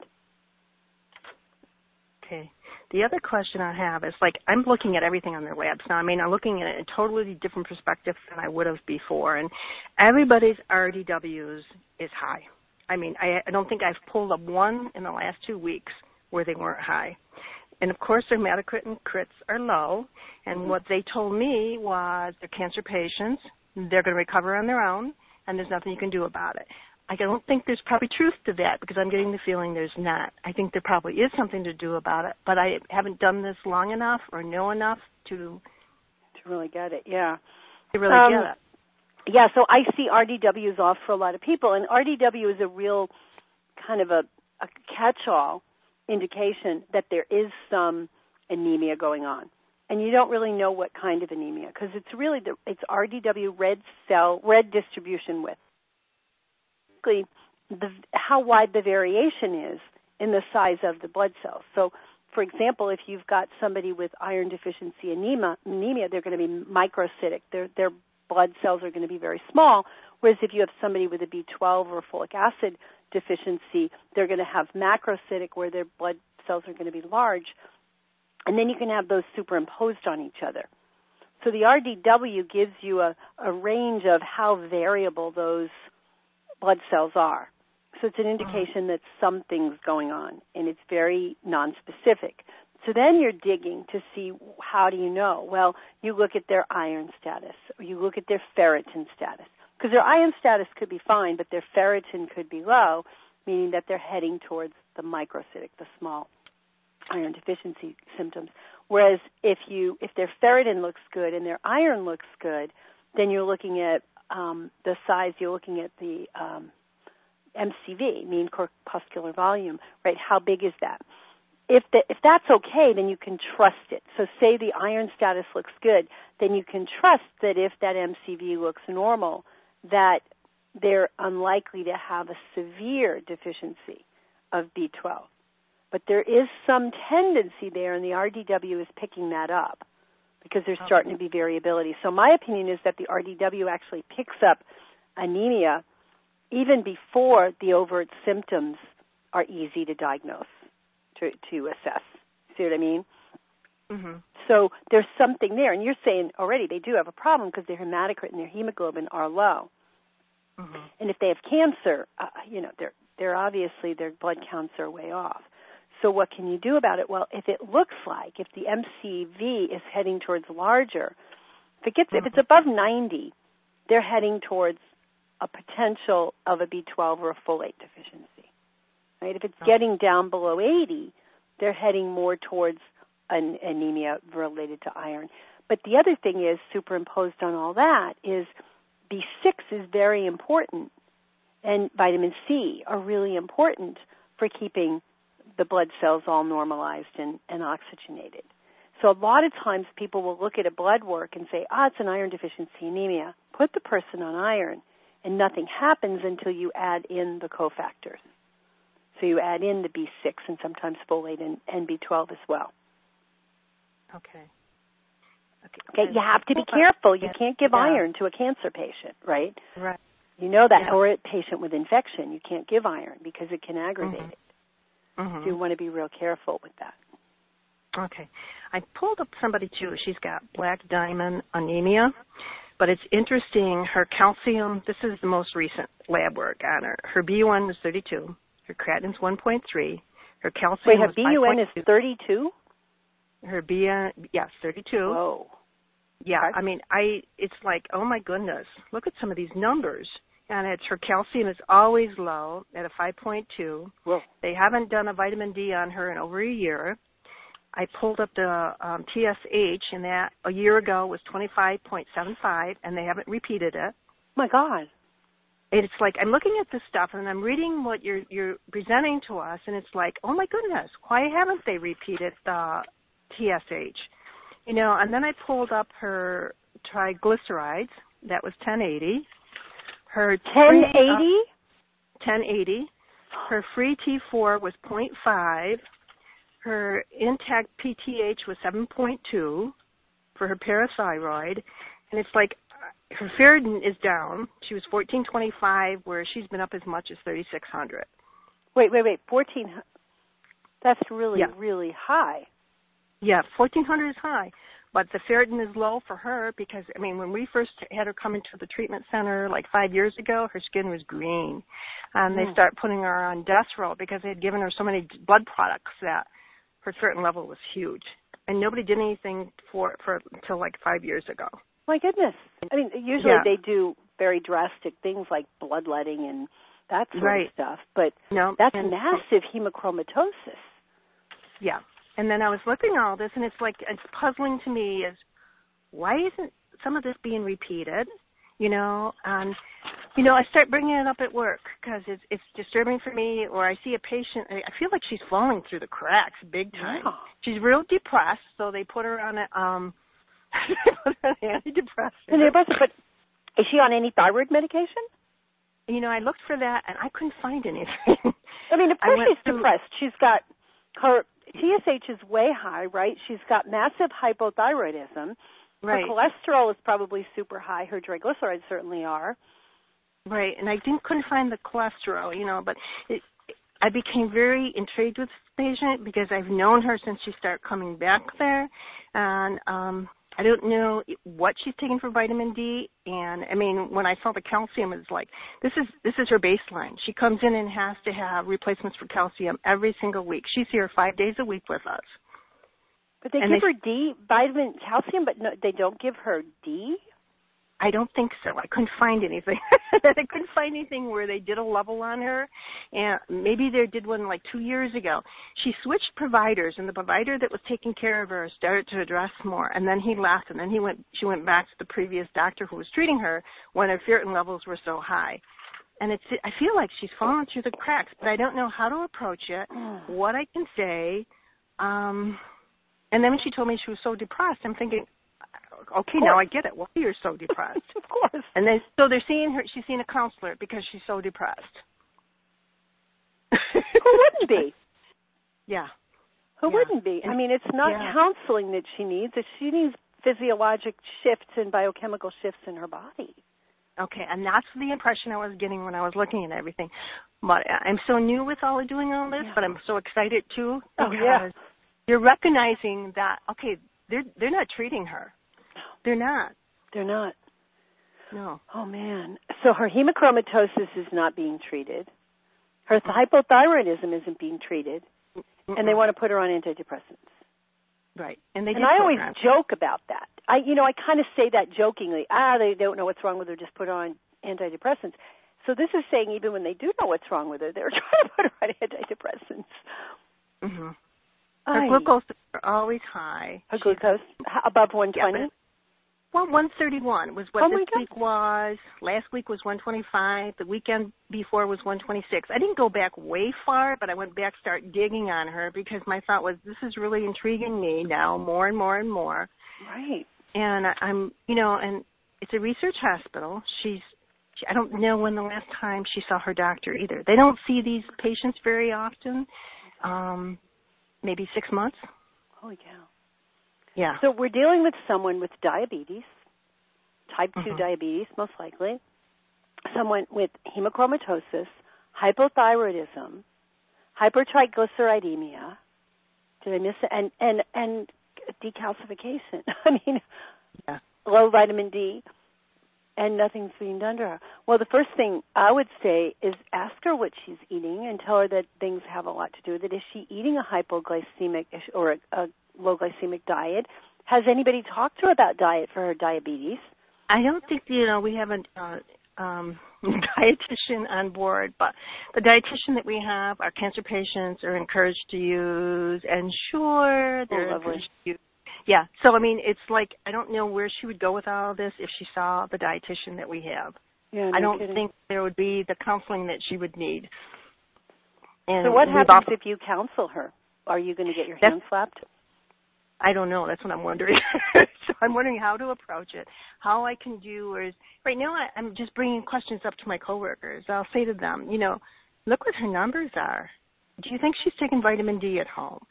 C: Okay. The other question I have is, I'm looking at everything on their labs now. I'm looking at it in a totally different perspective than I would have before, and everybody's RDWs is high. I don't think I've pulled up one in the last 2 weeks where they weren't high. And, of course, their hematocrit and crits are low. And what they told me was they're cancer patients. They're going to recover on their own, and there's nothing you can do about it. I don't think there's probably truth to that because I'm getting the feeling there's not. I think there probably is something to do about it, but I haven't done this long enough or know enough to
A: really get it, yeah.
C: To really get it.
A: Yeah, so I see RDWs off for a lot of people, and RDW is a real kind of a catch-all indication that there is some anemia going on. And you don't really know what kind of anemia because it's really it's RDW red distribution width. Basically, how wide the variation is in the size of the blood cells. So, for example, if you've got somebody with iron deficiency anemia, they're going to be microcytic. Their blood cells are going to be very small, whereas if you have somebody with a B12 or folic acid deficiency, they're going to have macrocytic where their blood cells are going to be large. And then you can have those superimposed on each other. So the RDW gives you a range of how variable those blood cells are. So it's an indication that something's going on, and it's very nonspecific. So then you're digging to see, how do you know? Well, you look at their iron status, or you look at their ferritin status. Because their iron status could be fine, but their ferritin could be low, meaning that they're heading towards the microcytic, the small iron deficiency symptoms. Whereas if their ferritin looks good and their iron looks good, then you're looking at the size, you're looking at the MCV, mean corpuscular volume, right? How big is that? If that's okay, then you can trust it. So say the iron status looks good, then you can trust that if that MCV looks normal, that they're unlikely to have a severe deficiency of B12. But there is some tendency there, and the RDW is picking that up because there's starting to be variability. So my opinion is that the RDW actually picks up anemia even before the overt symptoms are easy to diagnose, to assess. See what I mean?
C: Mm-hmm. So
A: there's something there. And you're saying already they do have a problem because their hematocrit and their hemoglobin are low. Mm-hmm. And if they have cancer, they're obviously their blood counts are way off. So what can you do about it? Well, if it looks like, if the MCV is heading towards larger, if it's above 90, they're heading towards a potential of a B12 or a folate deficiency. Right? If it's getting down below 80, they're heading more towards an anemia related to iron. But the other thing is, superimposed on all that, is B6 is very important, and vitamin C are really important for keeping the blood cells all normalized and oxygenated. So a lot of times people will look at a blood work and say, it's an iron deficiency anemia. Put the person on iron, and nothing happens until you add in the cofactors. So you add in the B6 and sometimes folate and B12 as well.
C: Okay.
A: You have to be careful. You can't give iron to a cancer patient, right?
C: Right.
A: You know that, or a patient with infection. You can't give iron because it can aggravate it. Mm-hmm. So you want to be real careful with that.
C: Okay. I pulled up somebody, too. She's got black diamond anemia, but it's interesting. Her calcium, this is the most recent lab work on her. Her BUN is 32. Her creatine's 1.3. Her calcium
A: Wait, her BUN is 32?
C: Her BUN, yes, 32.
A: Whoa.
C: Yeah, I mean, it's like, oh my goodness, look at some of these numbers. And her calcium is always low at a 5.2.
A: Whoa.
C: They haven't done a vitamin D on her in over a year. I pulled up the TSH, and that a year ago was 25.75, and they haven't repeated it.
A: Oh my God.
C: And it's like, I'm looking at this stuff, and I'm reading what you're presenting to us, and it's like, oh my goodness, why haven't they repeated the TSH? And then I pulled up her triglycerides. That was 1080. Her
A: 1080?
C: 1080. Her free T4 was 0.5. Her intact PTH was 7.2 for her parathyroid. And it's like her ferritin is down. She was 1425, where she's been up as much as 3600.
A: Wait. 1400. That's really, really high.
C: Yeah, 1400 is high. But the ferritin is low for her because, when we first had her come into the treatment center like 5 years ago, her skin was green. And they start putting her on death row because they had given her so many blood products that her ferritin level was huge. And nobody did anything for until like 5 years ago.
A: My goodness. Usually they do very drastic things like bloodletting and that sort of stuff. But that's massive hemochromatosis. Yeah.
C: And then I was looking at all this, and it's puzzling to me is why isn't some of this being repeated? I start bringing it up at work because it's disturbing for me. Or I see a patient, I feel like she's falling through the cracks big time. Yeah. She's real depressed, so they put her on an antidepressant.
A: But is she on any thyroid medication?
C: I looked for that, and I couldn't find anything.
A: Of course she's depressed. She's got her TSH is way high, right? She's got massive hypothyroidism. Right. Her cholesterol is probably super high. Her triglycerides certainly are.
C: Right, and I couldn't find the cholesterol, but I became very intrigued with this patient because I've known her since she started coming back there, and I don't know what she's taking for vitamin D, and when I saw the calcium, it's like this is her baseline. She comes in and has to have replacements for calcium every single week. She's here 5 days a week with us.
A: But they give her D, vitamin, calcium, but no, they don't give her D?
C: I don't think so. I couldn't find anything. I couldn't find anything where they did a level on her. And maybe they did one like 2 years ago. She switched providers, and the provider that was taking care of her started to address more. And then he left, and then she went back to the previous doctor who was treating her when her ferritin levels were so high. And I feel like she's fallen through the cracks, but I don't know how to approach it, what I can say. And then when she told me she was so depressed, I'm thinking, okay, now I get it. Why you're so depressed?
A: Of course.
C: And then, so they're seeing her. She's seeing a counselor because she's so depressed.
A: Who wouldn't be?
C: Yeah.
A: Who wouldn't be? I mean, it's not counseling that she needs. She needs physiologic shifts and biochemical shifts in her body.
C: Okay, and that's the impression I was getting when I was looking at everything. But I'm so new with doing all this, but I'm so excited too because you're recognizing that, okay, they're not treating her. They're not.
A: They're not.
C: No.
A: Oh, man. So her hemochromatosis is not being treated. Her hypothyroidism isn't being treated. And they want to put her on antidepressants.
C: Right.
A: And I always joke about that. I kind of say that jokingly. They don't know what's wrong with her, just put her on antidepressants. So this is saying even when they do know what's wrong with her, they're trying to put her on antidepressants.
C: Mm-hmm. Her glucose is always high.
A: Her glucose above 120?
C: Yeah, well, 131 was what this week was. Last week was 125. The weekend before was 126. I didn't go back way far, but I went back, start digging on her because my thought was, this is really intriguing me now more and more and more.
A: Right.
C: And I'm, and it's a research hospital. I don't know when the last time she saw her doctor either. They don't see these patients very often. Maybe 6 months.
A: Holy cow.
C: Yeah.
A: So we're dealing with someone with diabetes, type 2 diabetes most likely, someone with hemochromatosis, hypothyroidism, hypertriglyceridemia. Did I miss it? And decalcification. I mean, low vitamin D, and nothing's being done to her. Well, the first thing I would say is ask her what she's eating and tell her that things have a lot to do with it. Is she eating a hypoglycemic or a low glycemic diet? Has anybody talked to her about diet for her diabetes?
C: I don't think, we have a dietitian on board, but the dietitian that we have, our cancer patients are encouraged to use, and they're encouraged to use. Yeah, so I mean, it's like, I don't know where she would go with all of this if she saw the dietitian that we have.
A: Yeah,
C: I don't think there would be the counseling that she would need. And
A: so what happens if you counsel her? Are you going to get your hands slapped?
C: I don't know. That's what I'm wondering. So I'm wondering how to approach it. How I can do is, right now I'm just bringing questions up to my coworkers. I'll say to them, look what her numbers are. Do you think she's taking vitamin D at home?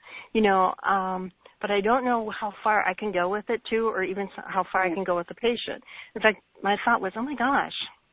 C: But I don't know how far I can go with it, too, or even how far I can go with the patient. In fact, my thought was, oh, my gosh.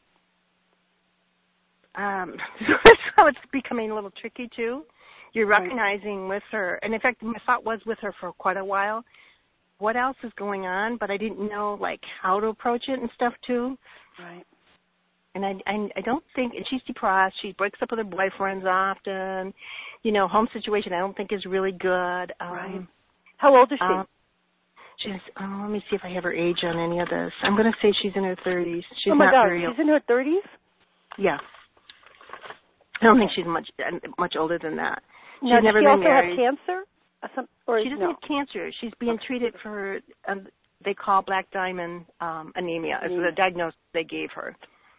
C: That's how it's becoming a little tricky, too. You're recognizing with her, and in fact, my thought was with her for quite a while, what else is going on, but I didn't know, how to approach it and stuff, too.
A: Right.
C: And I don't think, and she's depressed, she breaks up with her boyfriends often, home situation I don't think is really good.
A: Right. How old is she?
C: She's, let me see if I have her age on any of this. I'm going to say she's in her 30s. She's
A: oh, my
C: not
A: God,
C: very
A: she's in her 30s?
C: Yeah. I don't think she's much older than that. She's
A: now,
C: never
A: does she
C: been
A: also
C: married.
A: have cancer?
C: She doesn't have cancer. She's being treated for, they call black diamond anemia. It's the diagnosis they gave her.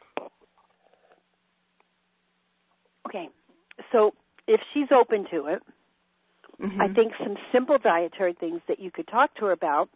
A: Okay. So if she's open to it, I think some simple dietary things that you could talk to her about,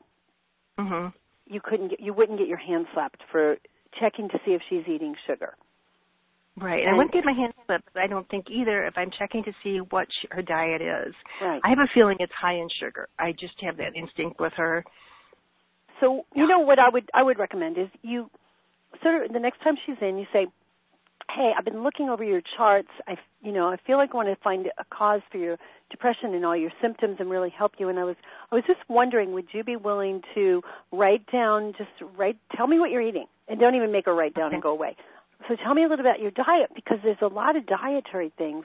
A: you wouldn't get your hand slapped for checking to see if she's eating sugar.
C: Right. And I wouldn't get my hand slapped, but I don't think either if I'm checking to see what her diet is.
A: Right.
C: I have a feeling it's high in sugar. I just have that instinct with her.
A: So, what I would recommend is you sort of, the next time she's in, you say, hey, I've been looking over your charts. I feel like I want to find a cause for your depression and all your symptoms and really help you. And I was just wondering, would you be willing to tell me what you're eating, and don't even make her write down and go away. So tell me a little about your diet, because there's a lot of dietary things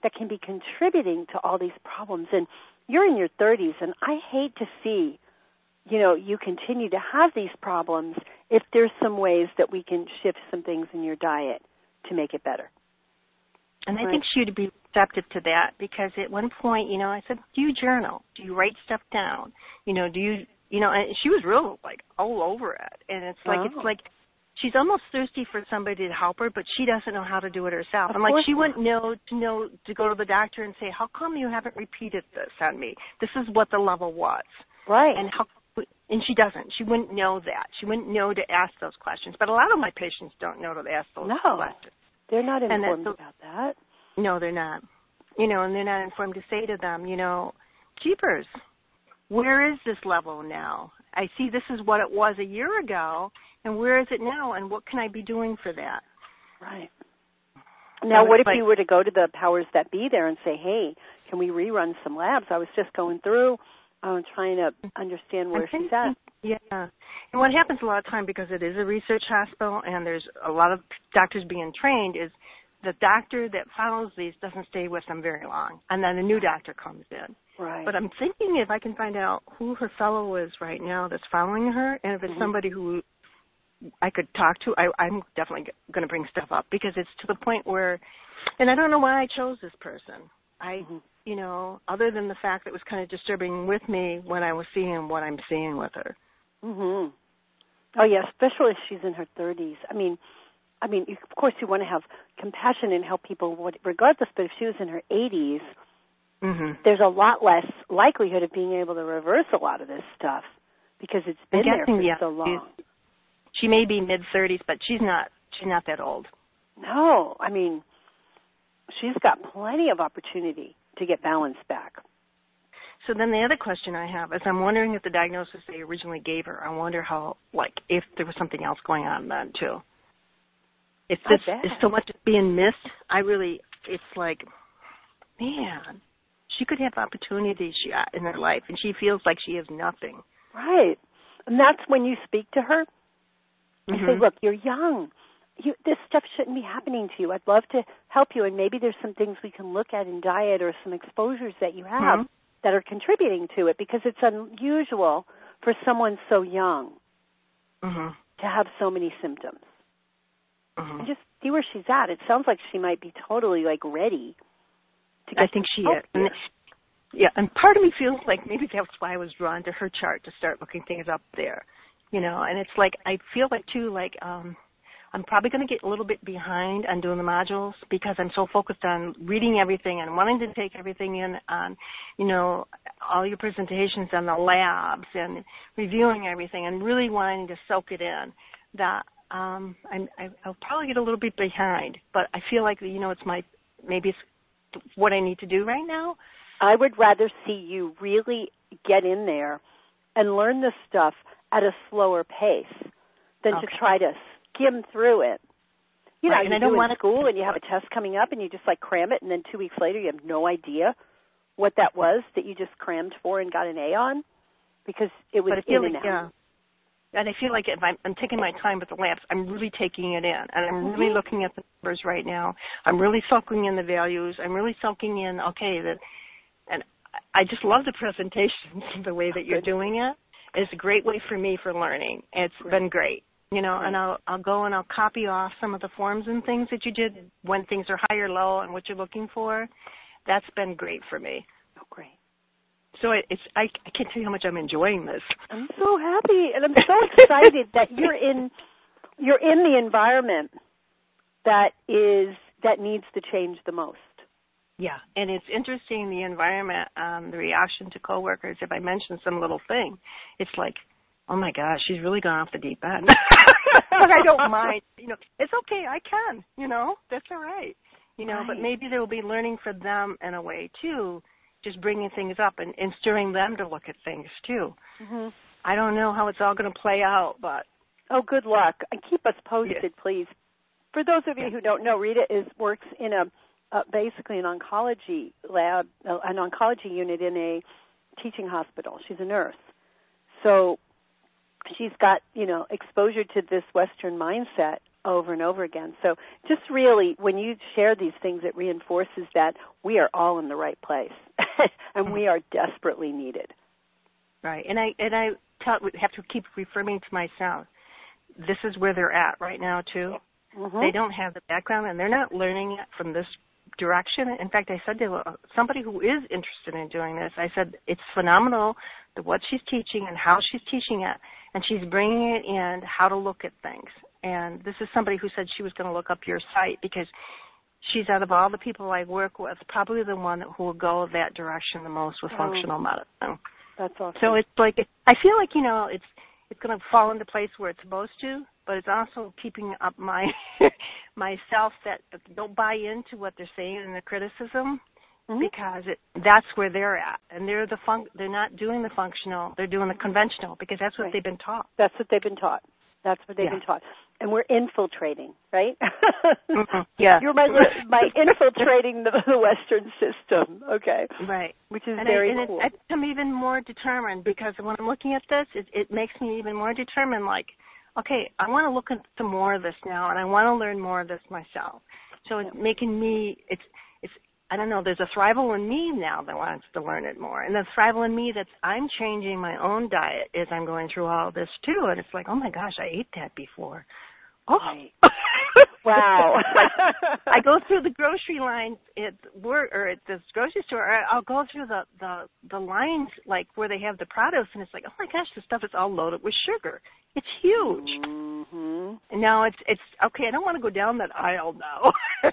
A: that can be contributing to all these problems. And you're in your 30s, and I hate to see, you continue to have these problems if there's some ways that we can shift some things in your diet to make it better.
C: And I think she would be receptive to that, because at one point, I said, do you journal? Do you write stuff down? Do you, and she was real, all over it. And it's like she's almost thirsty for somebody to help her, but she doesn't know how to do it herself. And she wouldn't know to go to the doctor and say, how come you haven't repeated this on me? This is what the level was.
A: Right.
C: And she doesn't. She wouldn't know that. She wouldn't know to ask those questions. But a lot of my patients don't know to ask those questions.
A: They're not informed about that.
C: No, they're not. And they're not informed to say to them, jeepers, where is this level now? I see this is what it was a year ago, and where is it now, and what can I be doing for that?
A: Right. Now, what if you were to go to the powers that be there and say, hey, can we rerun some labs? I was just going through trying to understand where she's at.
C: Yeah. And what happens a lot of time, because it is a research hospital and there's a lot of doctors being trained, is the doctor that follows these doesn't stay with them very long, and then a new doctor comes in.
A: Right.
C: But I'm thinking if I can find out who her fellow is right now that's following her, and if it's somebody who I could talk to, I'm definitely going to bring stuff up, because it's to the point where, and I don't know why I chose this person. Other than the fact that it was kind of disturbing with me when I was seeing what I'm seeing with her.
A: Mhm. Oh yeah, especially if she's in her 30s. I mean, of course you want to have compassion and help people regardless, but if she was in her 80s, there's a lot less likelihood of being able to reverse a lot of this stuff, because it's been there for so long.
C: She may be mid-30s, but she's not that old.
A: No, she's got plenty of opportunity to get balance back.
C: So then the other question I have is, I'm wondering if the diagnosis they originally gave her, I wonder how, if there was something else going on then too. If this is so much being missed, it's like, man, she could have opportunities in her life, and she feels like she has nothing.
A: Right. And that's when you speak to her and say, look, you're young. This stuff shouldn't be happening to you. I'd love to help you, and maybe there's some things we can look at in diet or some exposures that you have that are contributing to it, because it's unusual for someone so young to have so many symptoms. And just see where she's at. It sounds like she might be totally ready to get
C: I think she is. And part of me feels like maybe that's why I was drawn to her chart, to start looking things up there. And it's I feel too, I'm probably going to get a little bit behind on doing the modules, because I'm so focused on reading everything and wanting to take everything in on, all your presentations on the labs and reviewing everything and really wanting to soak it in, that I'll probably get a little bit behind. But I feel like, maybe it's what I need to do right now.
A: I would rather see you really get in there and learn this stuff at a slower pace than to try to skim through it. You know, you do in school and you have a test coming up and you just cram it, and then 2 weeks later you have no idea what that was that you just crammed for and got an A on, because it was in and out.
C: Yeah. And I feel like if I'm taking my time with the labs, I'm really taking it in, and I'm really looking at the numbers right now. I'm really soaking in the values. I'm really soaking in, and I just love the presentations, the way that you're doing it. It's a great way for me for learning. It's been great. And I'll go and I'll copy off some of the forms and things that you did when things are high or low and what you're looking for. That's been great for me.
A: Oh, great.
C: So I can't tell you how much I'm enjoying this.
A: I'm so happy, and I'm so excited that you're in the environment that needs to change the most.
C: Yeah, and it's interesting, the environment, the reaction to coworkers. If I mention some little thing, it's like, oh my gosh, she's really gone off the deep end. But I don't mind. It's okay. I can. That's all right. But maybe there will be learning for them in a way too, just bringing things up and stirring them to look at things too. Mm-hmm. I don't know how it's all going to play out, but
A: good luck. And keep us posted, please. For those of you who don't know, Rita works in basically an oncology lab, an oncology unit in a teaching hospital. She's a nurse, so she's got exposure to this Western mindset over and over again. So just really, when you share these things, it reinforces that we are all in the right place and we are desperately needed.
C: Right. And I have to keep referring to myself. This is where they're at right now, too. Mm-hmm. They don't have the background, and they're not learning it from this direction. In fact, I said to somebody who is interested in doing this, I said, it's phenomenal what she's teaching and how she's teaching it, and she's bringing it in how to look at things. And this is somebody who said she was going to look up your site because she's, out of all the people I work with, probably the one who will go that direction the most with functional medicine.
A: That's awesome.
C: So it's like, I feel like, it's going to fall into place where it's supposed to, but it's also keeping up myself that don't buy into what they're saying in the criticism, because that's where they're at, and they're not doing the functional, they're doing the conventional because that's what they've been taught.
A: That's what they've been taught. Been taught. And we're infiltrating, right?
C: Yeah.
A: You're my infiltrating the Western system, okay?
C: Right.
A: Which is very cool.
C: I'm even more determined because when I'm looking at this, it makes me even more determined, like, okay, I want to look into more of this now, and I want to learn more of this myself. So it's making me, it's I don't know, there's a thrival in me now that wants to learn it more. And the thrival in me I'm changing my own diet as I'm going through all this too. And it's like, oh my gosh, I ate that before. Oh.
A: Right. Wow.
C: I go through the grocery lines at work or at this grocery store. I'll go through the lines like where they have the produce, and it's like, oh my gosh, this stuff is all loaded with sugar. It's huge.
A: Mm-hmm.
C: And now it's okay. I don't want to go down that aisle now.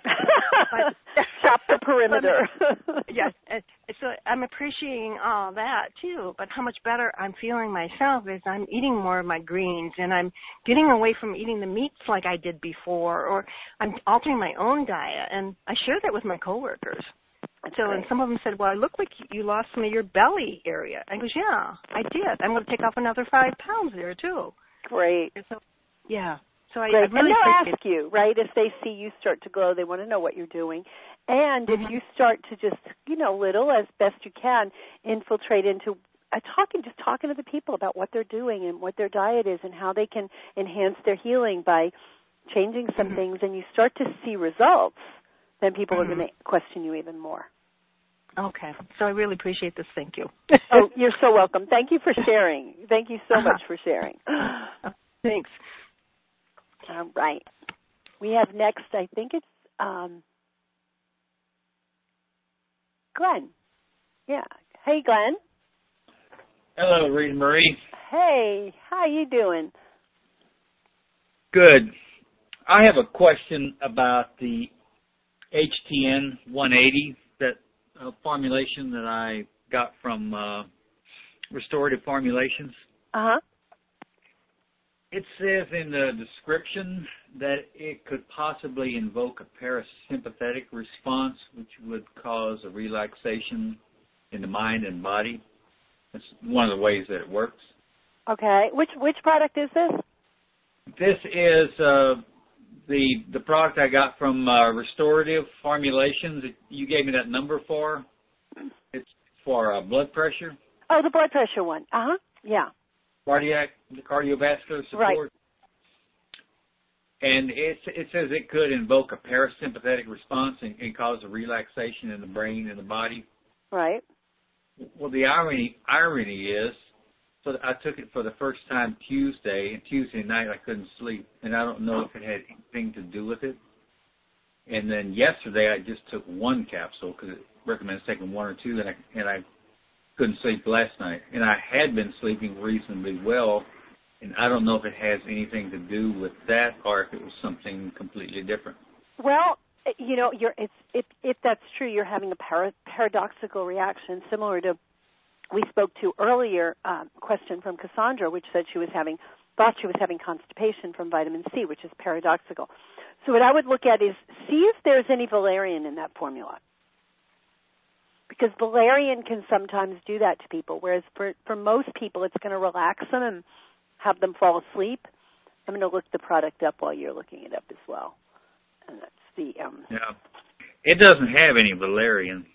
A: Shop the perimeter.
C: Yes. So I'm appreciating all that too. But how much better I'm feeling myself is I'm eating more of my greens, and I'm getting away from eating the meats like I did before, or I'm altering my own diet. And I share that with my coworkers. And some of them said, well, I look like you lost some of your belly area. I goes, yeah, I did. I'm going to take off another 5 pounds there too.
A: Great.
C: So, yeah. So I
A: really
C: and
A: they'll ask you, right, if they see you start to glow, they want to know what you're doing. And if you start to just, little as best you can, infiltrate into talking to the people about what they're doing and what their diet is and how they can enhance their healing by changing some things, and you start to see results, then people are going to question you even more.
C: Okay. So I really appreciate this. Thank you.
A: Oh, you're so welcome. Thank you for sharing. Thank you so much for sharing.
C: Thanks.
A: All right. We have next, I think it's Glenn. Yeah. Hey, Glenn.
D: Hello, Rita Marie.
A: Hey, how you doing?
D: Good. I have a question about the HTN 180, that formulation that I got from Restorative Formulations.
A: Uh-huh.
D: It says in the description that it could possibly invoke a parasympathetic response, which would cause a relaxation in the mind and body. That's one of the ways that it works.
A: Okay. Which product is this?
D: This is the product I got from Restorative Formulations. You gave me that number for. It's for blood pressure.
A: Oh, the blood pressure one. Uh-huh. Yeah.
D: Cardiovascular support.
A: Right.
D: And it says it could invoke a parasympathetic response and cause a relaxation in the brain and the body.
A: Right.
D: Well, the irony is, so I took it for the first time Tuesday, and Tuesday night I couldn't sleep, and I don't know if it had anything to do with it. And then yesterday I just took one capsule because it recommends taking 1 or 2, and I couldn't sleep last night. And I had been sleeping reasonably well, and I don't know if it has anything to do with that or if it was something completely different.
A: Well, if that's true, you're having a paradoxical reaction similar to we spoke to earlier question from Cassandra, which said thought she was having constipation from vitamin C, which is paradoxical. So what I would look at is see if there's any valerian in that formula, because valerian can sometimes do that to people, whereas for most people it's going to relax them and have them fall asleep. I'm going to look the product up while you're looking it up as well. And that's the...
D: Yeah. It doesn't have any valerian.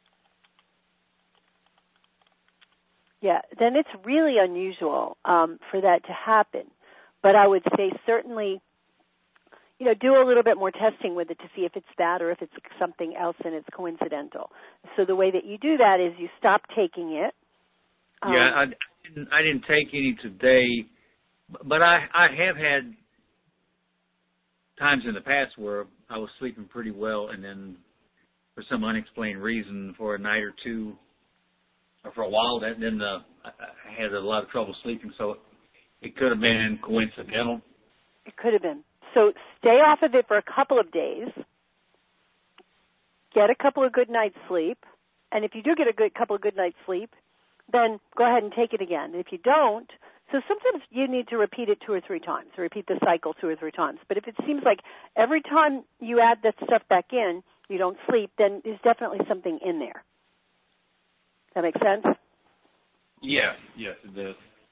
A: Yeah, then it's really unusual for that to happen. But I would say certainly, do a little bit more testing with it to see if it's that or if it's something else and it's coincidental. So the way that you do that is you stop taking it.
D: I didn't take any today, but I have had times in the past where I was sleeping pretty well, and then for some unexplained reason, for a night or two, or for a while, I had a lot of trouble sleeping. So it could have been coincidental.
A: It could have been. So stay off of it for a couple of days. Get a couple of good nights' sleep. And if you do get a couple of good nights' sleep, then go ahead and take it again. If you don't, so sometimes you need to repeat it 2 or 3 times, or repeat the cycle 2 or 3 times. But if it seems like every time you add that stuff back in, you don't sleep, then there's definitely something in there. Does that make sense?
D: Yeah. Yes, it does.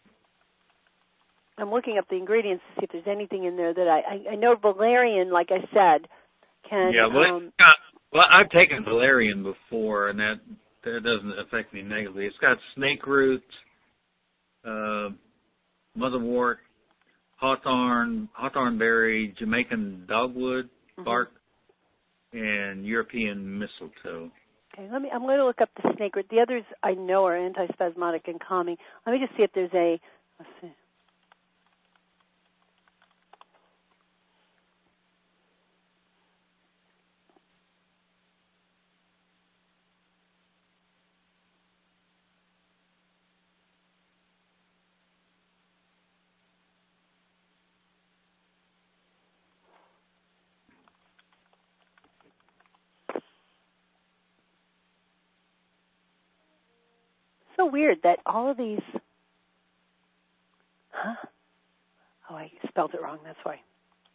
A: I'm looking up the ingredients to see if there's anything in there that I know valerian, like I said, can...
D: Yeah, well, I've taken valerian before, and that doesn't affect me negatively. It's got snake root, motherwort, hawthorn berry, Jamaican dogwood bark, and European mistletoe.
A: Okay, I'm going to look up the snake root. The others I know are antispasmodic and calming. Let me just see if there's let's see. So weird that all of these... Oh, I spelled it wrong. That's why.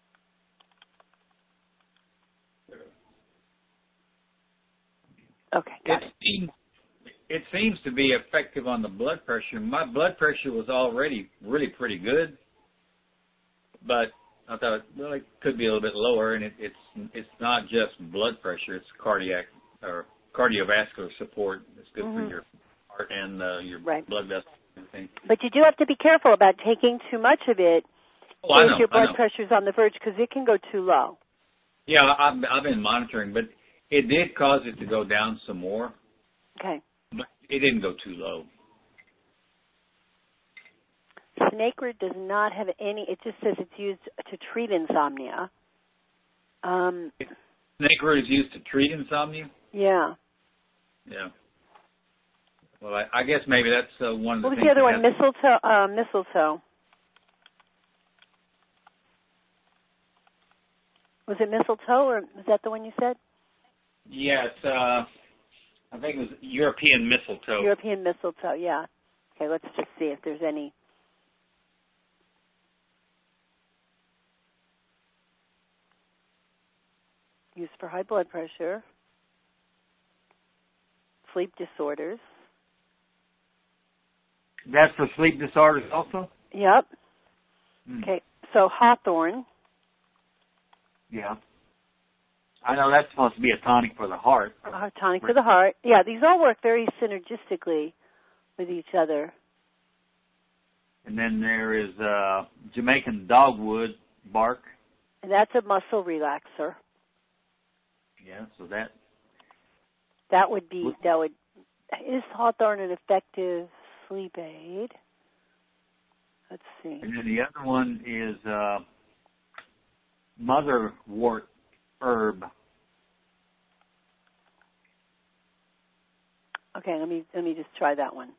A: Okay, got it.
D: It seems to be effective on the blood pressure. My blood pressure was already really pretty good, but I thought, well, it could be a little bit lower, and it's not just blood pressure; it's cardiac or cardiovascular support. It's good for your heart and your blood vessels and everything.
A: But you do have to be careful about taking too much of it if your blood pressure's on the verge, because it can go too low.
D: Yeah, I've been monitoring, but it did cause it to go down some more.
A: Okay.
D: But it didn't go too low.
A: Snake root does not have any. It just says it's used to treat insomnia.
D: Snake root is used to treat insomnia?
A: Yeah.
D: Yeah. Well, I guess maybe that's one of the
A: things. What was
D: the
A: other one? Mistletoe. Was it mistletoe, or was that the one you said?
D: Yeah, I think it was European mistletoe.
A: European mistletoe, yeah. Okay, let's just see if there's any. Used for high blood pressure, sleep disorders.
D: That's for sleep disorders also?
A: Yep. Okay, so hawthorn.
D: Yeah. I know that's supposed to be a tonic for the heart.
A: A tonic for the heart. Yeah, these all work very synergistically with each other.
D: And then there is Jamaican dogwood bark.
A: And that's a muscle relaxer.
D: Yeah, so that
A: is hawthorn an effective sleep aid? Let's see.
D: And then the other one is motherwort herb.
A: Okay, let me just try that one.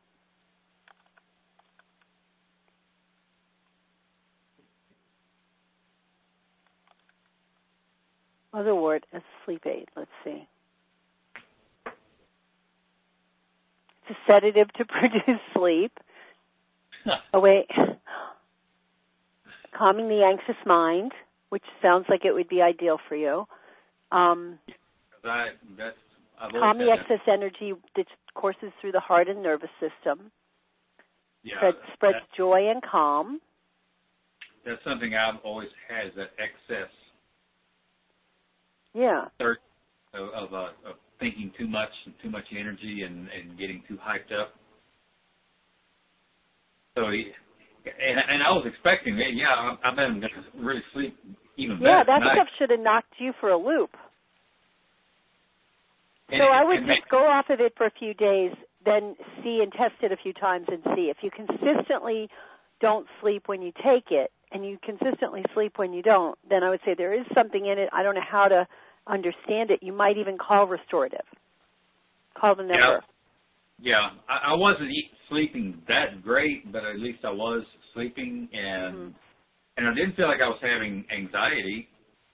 A: Motherwort as sleep aid. Let's see. It's a sedative to produce sleep. Oh wait. Calming the anxious mind, which sounds like it would be ideal for you. Calm the excess energy that courses through the heart and nervous system.
D: Yeah,
A: spreads joy and calm.
D: That's something I've always had, is that excess.
A: Yeah.
D: Of thinking too much energy and getting too hyped up. So, and I was expecting, I've been going to really sleep even better.
A: Yeah, that stuff should have knocked you for a loop. So I would just go off of it for a few days, then see and test it a few times and see. If you consistently don't sleep when you take it and you consistently sleep when you don't, then I would say there is something in it. I don't know how to understand it. You might even call restorative. Call the number.
D: Yeah, I wasn't sleeping that great, but at least I was sleeping, and I didn't feel like I was having anxiety,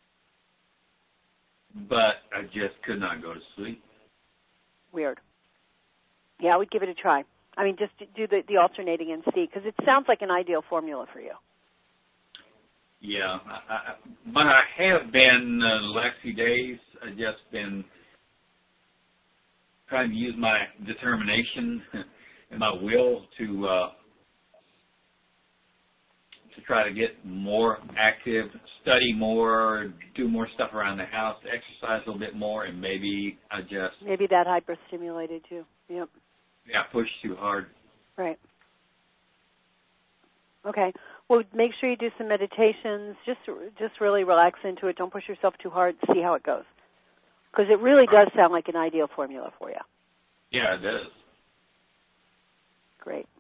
D: but I just could not go to sleep.
A: Weird. Yeah, I would give it a try. I mean, just do the alternating and see, because it sounds like an ideal formula for you.
D: Yeah, but I have been the last few days. I've just been trying to use my determination and my will to try to get more active, study more, do more stuff around the house, exercise a little bit more, and maybe
A: that hyperstimulated you. Yep.
D: Yeah, pushed too hard.
A: Right. Okay. Well, make sure you do some meditations. Just really relax into it. Don't push yourself too hard. See how it goes. Because it really does sound like an ideal formula for you.
D: Yeah, it does.
A: Great.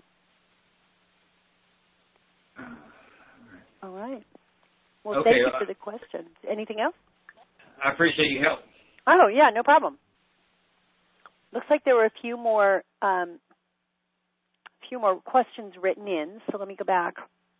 A: All right. Well,
D: okay,
A: thank you for the question. Anything else?
D: I appreciate your help.
A: Oh, yeah, no problem. Looks like there were a few more questions written in, so let me go back.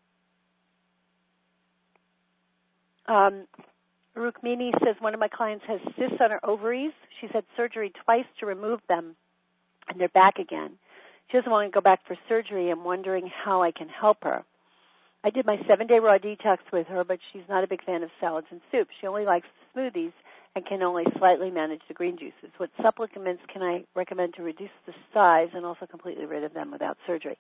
A: Rukmini says one of my clients has cysts on her ovaries. She's had surgery twice to remove them, and they're back again. She doesn't want to go back for surgery. I'm wondering how I can help her. I did my 7-day raw detox with her, but she's not a big fan of salads and soups. She only likes smoothies and can only slightly manage the green juices. What supplements can I recommend to reduce the size and also completely rid of them without surgery?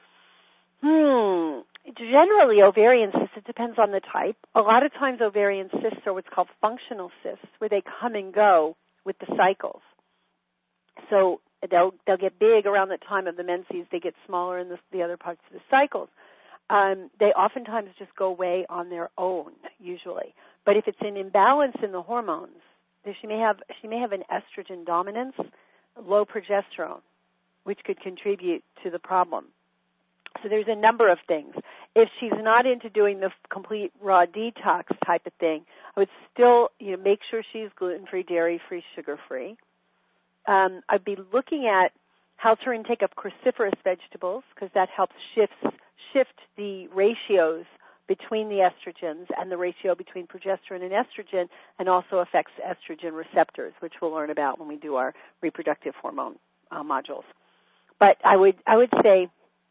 A: Generally, ovarian cysts, it depends on the type. A lot of times ovarian cysts are what's called functional cysts, where they come and go with the cycles. So they'll get big around the time of the menses. They get smaller in the other parts of the cycles. They oftentimes just go away on their own, usually. But if it's an imbalance in the hormones, she may have an estrogen dominance, low progesterone, which could contribute to the problem. So there's a number of things. If she's not into doing the complete raw detox type of thing, I would still make sure she's gluten-free, dairy-free, sugar-free. I'd be looking at how's her intake of cruciferous vegetables, because that helps shift the ratios between the estrogens and the ratio between progesterone and estrogen, and also affects estrogen receptors, which we'll learn about when we do our reproductive hormone modules. But I would say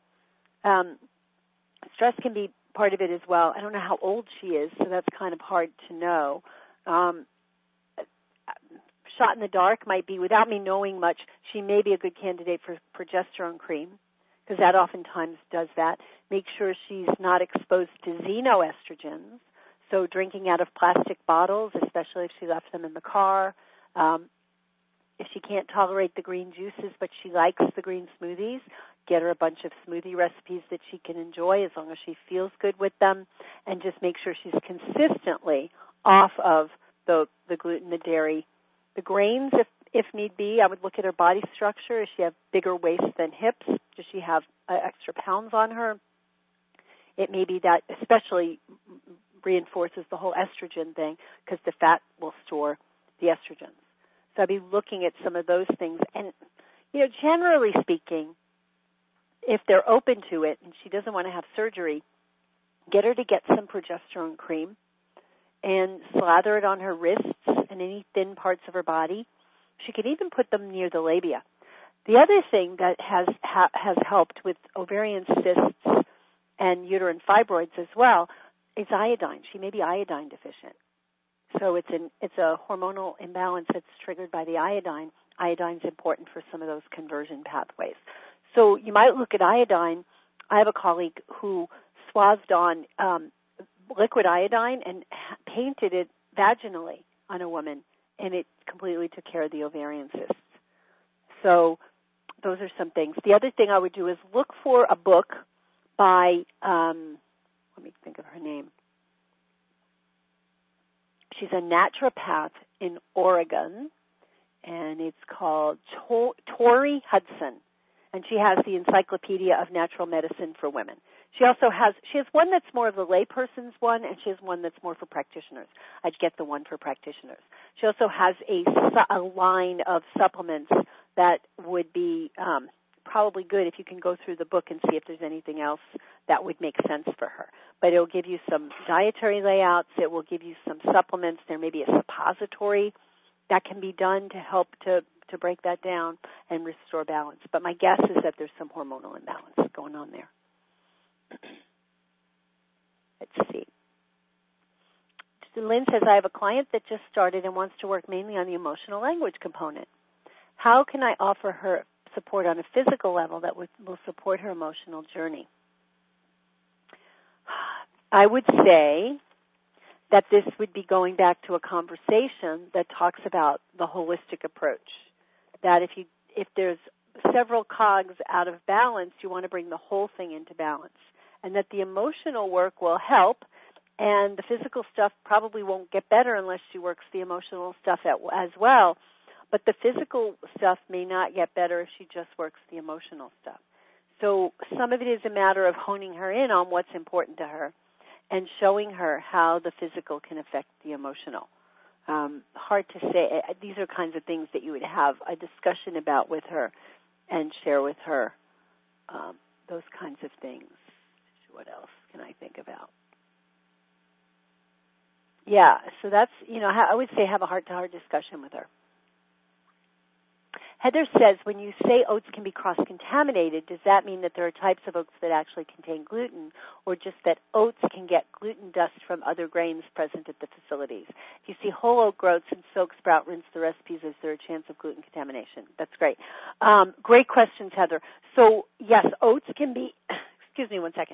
A: stress can be part of it as well. I don't know how old she is, so that's kind of hard to know. Shot in the dark might be, without me knowing much, she may be a good candidate for progesterone cream, because that oftentimes does that. Make sure she's not exposed to xenoestrogens, so drinking out of plastic bottles, especially if she left them in the car. If she can't tolerate the green juices, but she likes the green smoothies, get her a bunch of smoothie recipes that she can enjoy as long as she feels good with them, and just make sure she's consistently off of the gluten, the dairy, the grains, if need be. I would look at her body structure. Does she have bigger waist than hips? Does she have extra pounds on her? It may be that especially reinforces the whole estrogen thing, because the fat will store the estrogens. So I'd be looking at some of those things. And, generally speaking, if they're open to it and she doesn't want to have surgery, get her to get some progesterone cream and slather it on her wrists and any thin parts of her body. She could even put them near the labia. The other thing that has helped with ovarian cysts and uterine fibroids as well is iodine. She may be iodine deficient. So it's a hormonal imbalance that's triggered by the iodine. Iodine's important for some of those conversion pathways. So you might look at iodine. I have a colleague who swathed on liquid iodine and painted it vaginally on a woman, and it completely took care of the ovarian cysts. So those are some things. The other thing I would do is look for a book by, let me think of her name. She's a naturopath in Oregon, and it's called Tori Hudson, and she has the Encyclopedia of Natural Medicine for Women. She has one that's more of the layperson's one, and she has one that's more for practitioners. I'd get the one for practitioners. She also has a line of supplements that would be probably good if you can go through the book and see if there's anything else that would make sense for her. But it'll give you some dietary layouts. It will give you some supplements. There may be a suppository that can be done to help to break that down and restore balance. But my guess is that there's some hormonal imbalance going on there. Let's see. Lynn says, I have a client that just started and wants to work mainly on the emotional language component. How can I offer her support on a physical level that will support her emotional journey? I would say that this would be going back to a conversation that talks about the holistic approach. That if there's several cogs out of balance, you want to bring the whole thing into balance. And that the emotional work will help, and the physical stuff probably won't get better unless she works the emotional stuff as well. But the physical stuff may not get better if she just works the emotional stuff. So some of it is a matter of honing her in on what's important to her and showing her how the physical can affect the emotional. Hard to say. These are kinds of things that you would have a discussion about with her and share with her, those kinds of things. What else can I think about? Yeah, so that's, I would say have a heart-to-heart discussion with her. Heather says, when you say oats can be cross-contaminated, does that mean that there are types of oats that actually contain gluten, or just that oats can get gluten dust from other grains present at the facilities? If you see whole oat groats and soak, sprout, rinse the recipes, is there a chance of gluten contamination? That's great. Great questions, Heather. So, yes, oats can be, excuse me one second.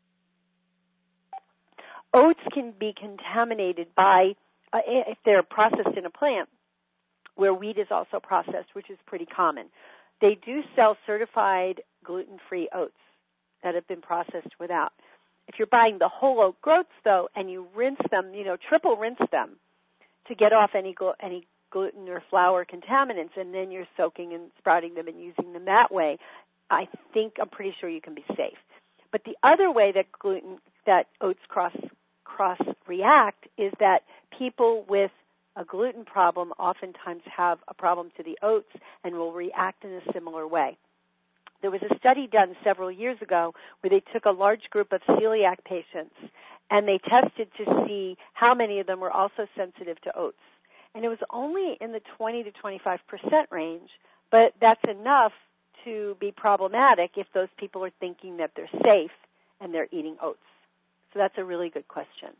A: Oats can be contaminated by, if they're processed in a plant, where wheat is also processed, which is pretty common. They do sell certified gluten-free oats that have been processed without. If you're buying the whole oat groats, though, and you rinse them, triple rinse them to get off any gluten or flour contaminants, and then you're soaking and sprouting them and using them that way, I'm pretty sure you can be safe. But the other way that oats cross-react is that people with a gluten problem oftentimes have a problem to the oats and will react in a similar way. There was a study done several years ago where they took a large group of celiac patients and they tested to see how many of them were also sensitive to oats. And it was only in the 20 to 25% range, but that's enough to be problematic if those people are thinking that they're safe and they're eating oats. So that's a really good question.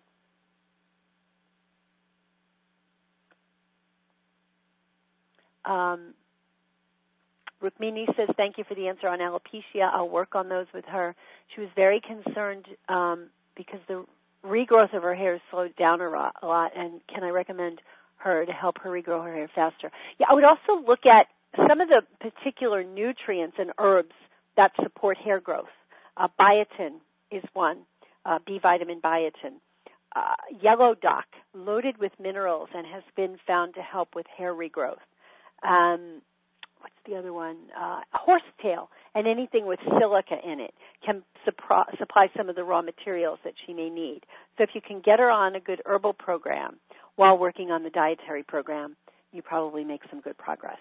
A: Rukmini says, thank you for the answer on alopecia. I'll work on those with her. She was very concerned because the regrowth of her hair has slowed down a lot, and can I recommend her to help her regrow her hair faster? Yeah, I would also look at some of the particular nutrients and herbs that support hair growth. Biotin is one, B vitamin biotin. Yellow dock, loaded with minerals and has been found to help with hair regrowth. What's the other one? Horsetail, and anything with silica in it can supply some of the raw materials that she may need. So if you can get her on a good herbal program while working on the dietary program, you probably make some good progress.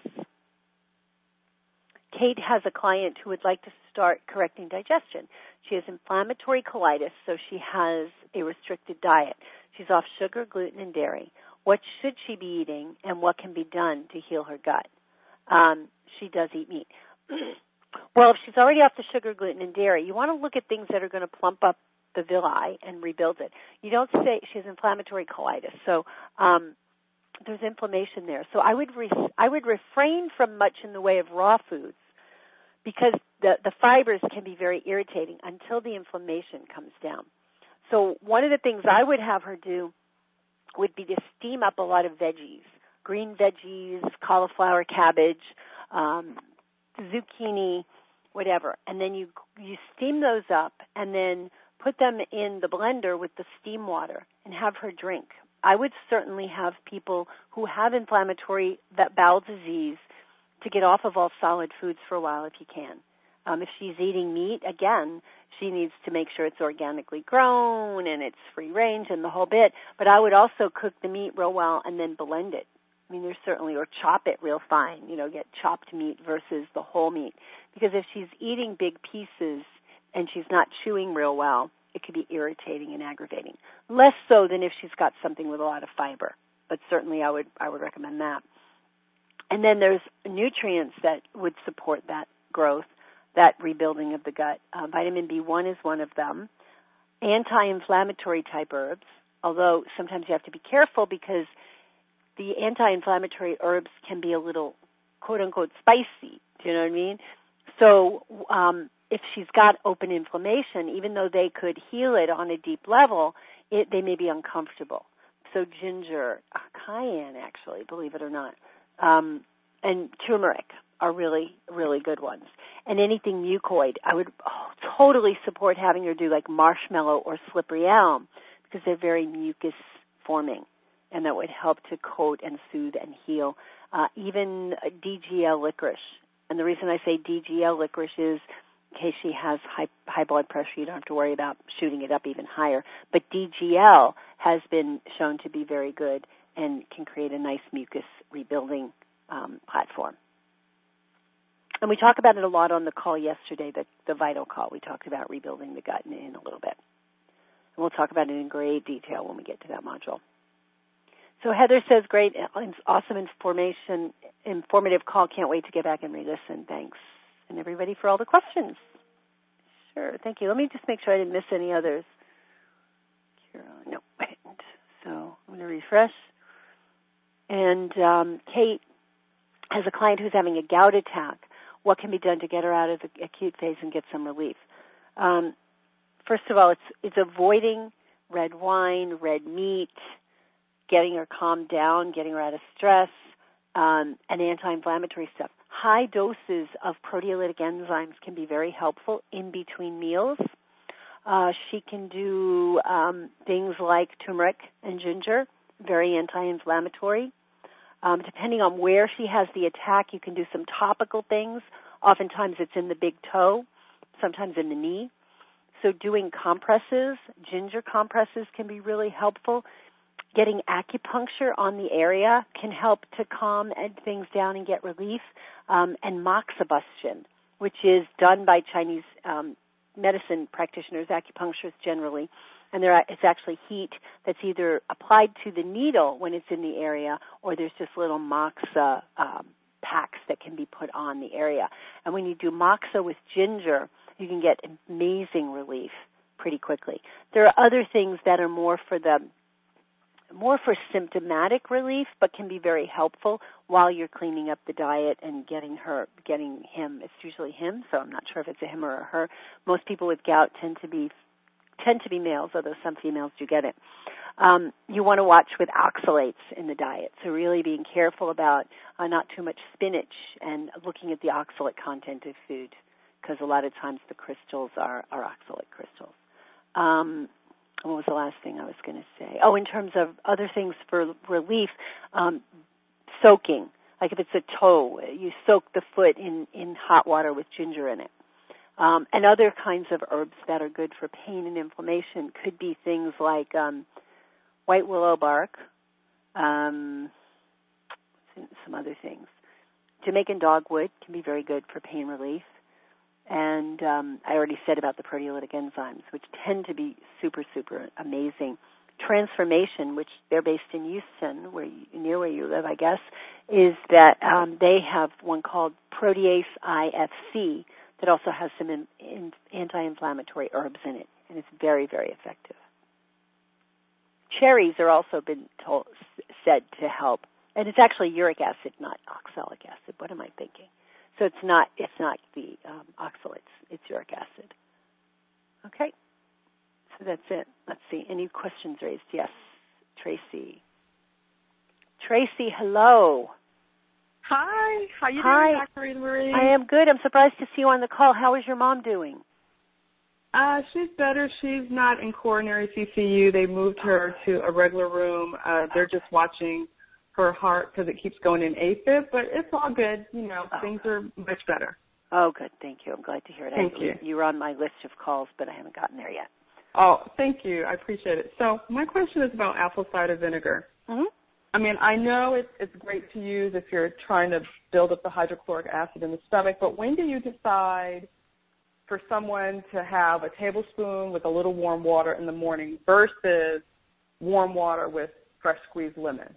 A: Kate has a client who would like to start correcting digestion. She has inflammatory colitis, so she has a restricted diet. She's off sugar, gluten, and dairy. What should she be eating, and what can be done to heal her gut? She does eat meat. Well, if she's already off the sugar, gluten, and dairy, you want to look at things that are going to plump up the villi and rebuild it. You don't say she has inflammatory colitis, so there's inflammation there. So I would refrain from much in the way of raw foods because the fibers can be very irritating until the inflammation comes down. So one of the things I would have her do would be to steam up a lot of veggies, green veggies, cauliflower, cabbage, zucchini, whatever. And then you steam those up and then put them in the blender with the steam water and have her drink I would certainly have people who have inflammatory bowel disease to get off of all solid foods for a while if you can. If she's eating meat, again, she needs to make sure it's organically grown and it's free range and the whole bit. But I would also cook the meat real well and then blend it. I mean, there's certainly, or chop it real fine, get chopped meat versus the whole meat. Because if she's eating big pieces and she's not chewing real well, it could be irritating and aggravating. Less so than if she's got something with a lot of fiber. But certainly I would recommend that. And then there's nutrients that would support that growth, that rebuilding of the gut. Vitamin B1 is one of them. Anti-inflammatory type herbs, although sometimes you have to be careful because the anti-inflammatory herbs can be a little, quote-unquote, spicy. Do you know what I mean? So if she's got open inflammation, even though they could heal it on a deep level, they may be uncomfortable. So ginger, cayenne, actually, believe it or not, and turmeric are really, really good ones. And anything mucoid, I would totally support having her do like marshmallow or slippery elm because they're very mucus-forming, and that would help to coat and soothe and heal. Even DGL licorice. And the reason I say DGL licorice is in case she has high blood pressure, you don't have to worry about shooting it up even higher. But DGL has been shown to be very good and can create a nice mucus rebuilding platform. And we talk about it a lot on the call yesterday, the Vital call. We talked about rebuilding the gut in a little bit. And we'll talk about it in great detail when we get to that module. So Heather says, great, awesome informative call. Can't wait to get back and re-listen. Thanks. And everybody for all the questions. Sure, thank you. Let me just make sure I didn't miss any others. No, I didn't. So I'm going to refresh. And Kate has a client who's having a gout attack. What can be done to get her out of the acute phase and get some relief? First of all, it's avoiding red wine, red meat, getting her calmed down, getting her out of stress, and anti-inflammatory stuff. High doses of proteolytic enzymes can be very helpful in between meals. She can do things like turmeric and ginger, very anti-inflammatory. Depending on where she has the attack, you can do some topical things. Oftentimes it's in the big toe, sometimes in the knee. So doing compresses, ginger compresses can be really helpful. Getting acupuncture on the area can help to calm things down and get relief. And moxibustion, which is done by Chinese medicine practitioners, acupuncturists generally. And it's actually heat that's either applied to the needle when it's in the area, or there's just little moxa packs that can be put on the area. And when you do moxa with ginger, you can get amazing relief pretty quickly. There are other things that are more for symptomatic relief, but can be very helpful while you're cleaning up the diet and getting him. It's usually him, so I'm not sure if it's a him or a her. Most people with gout tend to be males, although some females do get it. You want to watch with oxalates in the diet, so really being careful about not too much spinach and looking at the oxalate content of food, because a lot of times the crystals are oxalate crystals. What was the last thing I was going to say? Oh, in terms of other things for relief, soaking. Like if it's a toe, you soak the foot in hot water with ginger in it. And other kinds of herbs that are good for pain and inflammation could be things like white willow bark, some other things. Jamaican dogwood can be very good for pain relief. And I already said about the proteolytic enzymes, which tend to be super, super amazing. Transformation, which they're based in Houston, near where you live, I guess, is that they have one called Protease IFC that also has some anti-inflammatory herbs in it, and it's very, very effective. Cherries are also been said to help, and it's actually uric acid, not oxalic acid. What am I thinking? So it's not the oxalates, it's uric acid. Okay, so that's it. Let's see, any questions raised? Yes, Tracy. Tracy, hello.
E: Hi, how you doing, Dr. Rita Marie?
A: I am good. I'm surprised to see you on the call. How is your mom doing?
E: She's better. She's not in coronary CCU. They moved her to a regular room. They're just watching her heart because it keeps going in AFib, but it's all good. Things are much better.
A: Oh, good. Thank you. I'm glad to hear it.
E: Thank you.
A: You were on my list of calls, but I haven't gotten there yet.
E: Oh, thank you. I appreciate it. So my question is about apple cider vinegar.
A: Mm-hmm.
E: I mean, I know it's great to use if you're trying to build up the hydrochloric acid in the stomach, but when do you decide for someone to have a tablespoon with a little warm water in the morning versus warm water with fresh squeezed lemon?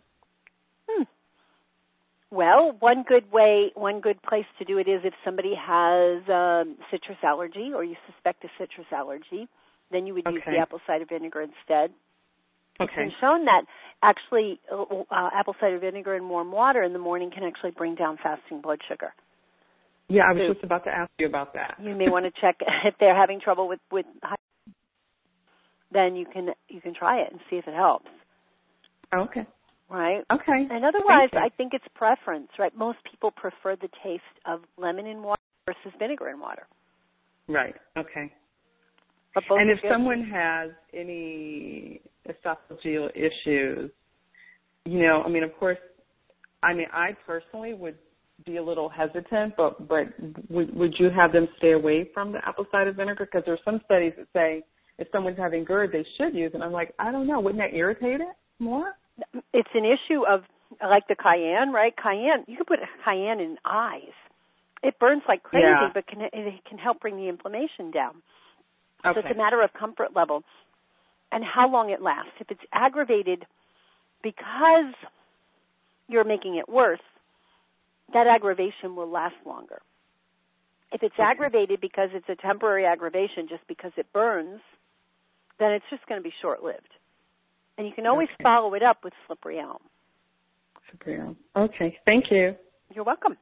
A: Well, one good place to do it is if somebody has citrus allergy or you suspect a citrus allergy, then you would use the apple cider vinegar instead. It's been shown that actually apple cider vinegar and warm water in the morning can actually bring down fasting blood sugar.
E: Yeah, I was just about to ask you about that.
A: You may want to check if they're having trouble with then you can try it and see if it helps.
E: Okay.
A: Right?
E: Okay.
A: And otherwise, I think it's preference, right? Most people prefer the taste of lemon in water versus vinegar in water.
E: Right. Okay.
A: And
E: if someone has any esophageal issues, of course, I personally would be a little hesitant, but would you have them stay away from the apple cider vinegar? Because there are some studies that say if someone's having GERD, they should use it. And I'm like, I don't know. Wouldn't that irritate it more?
A: It's an issue of, like the cayenne, right? Cayenne, you can put cayenne in eyes. It burns like crazy, but it can help bring the inflammation down. Okay. So it's a matter of comfort level and how long it lasts. If it's aggravated because you're making it worse, that aggravation will last longer. If it's aggravated because it's a temporary aggravation just because it burns, then it's just going to be short-lived. And you can always follow it up with slippery elm.
E: Slippery elm. Okay. Thank you.
A: You're welcome.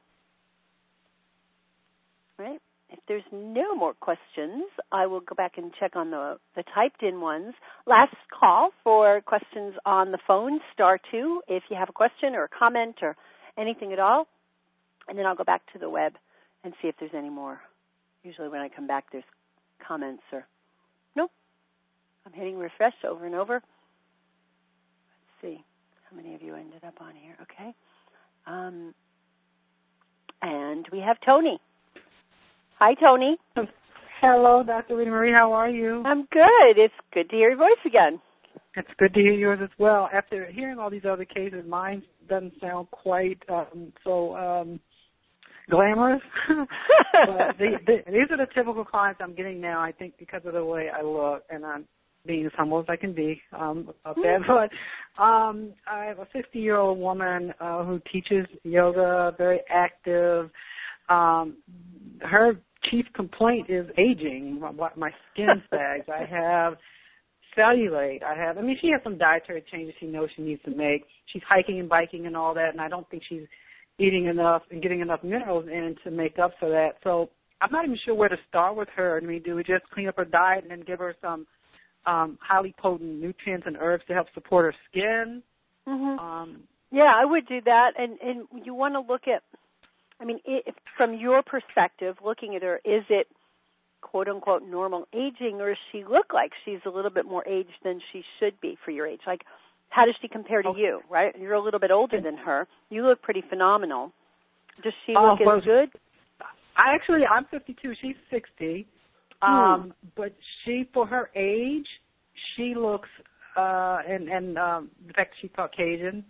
A: Right. If there's no more questions, I will go back and check on the typed-in ones. Last call for questions on the phone, *2, if you have a question or a comment or anything at all. And then I'll go back to the web and see if there's any more. Usually when I come back, there's comments or... Nope. I'm hitting refresh over and over. See how many of you ended up on here. Okay. And we have Tony. Hi, Tony.
F: Hello, Dr. Rita Marie. How are you?
A: I'm good. It's good to hear your voice again.
F: It's good to hear yours as well. After hearing all these other cases, mine doesn't sound quite so glamorous. But these are the typical clients I'm getting now, I think, because of the way I look, and I'm being as humble as I can be about that. But I have a 60-year-old woman who teaches yoga, very active. Her chief complaint is aging, my skin sags. I have cellulite. She has some dietary changes she knows she needs to make. She's hiking and biking and all that, and I don't think she's eating enough and getting enough minerals in to make up for that. So I'm not even sure where to start with her. Do we just clean up her diet and then give her some highly potent nutrients and herbs to help support her skin?
A: Mm-hmm. Yeah, I would do that. And you want to look at, if, from your perspective, looking at her, is it quote-unquote normal aging, or does she look like she's a little bit more aged than she should be for your age? Like, how does she compare to you, right? You're a little bit older than her. You look pretty phenomenal. Does she look as good?
F: I'm 52. She's 60. But she, for her age, she looks, and the fact that she's Caucasian,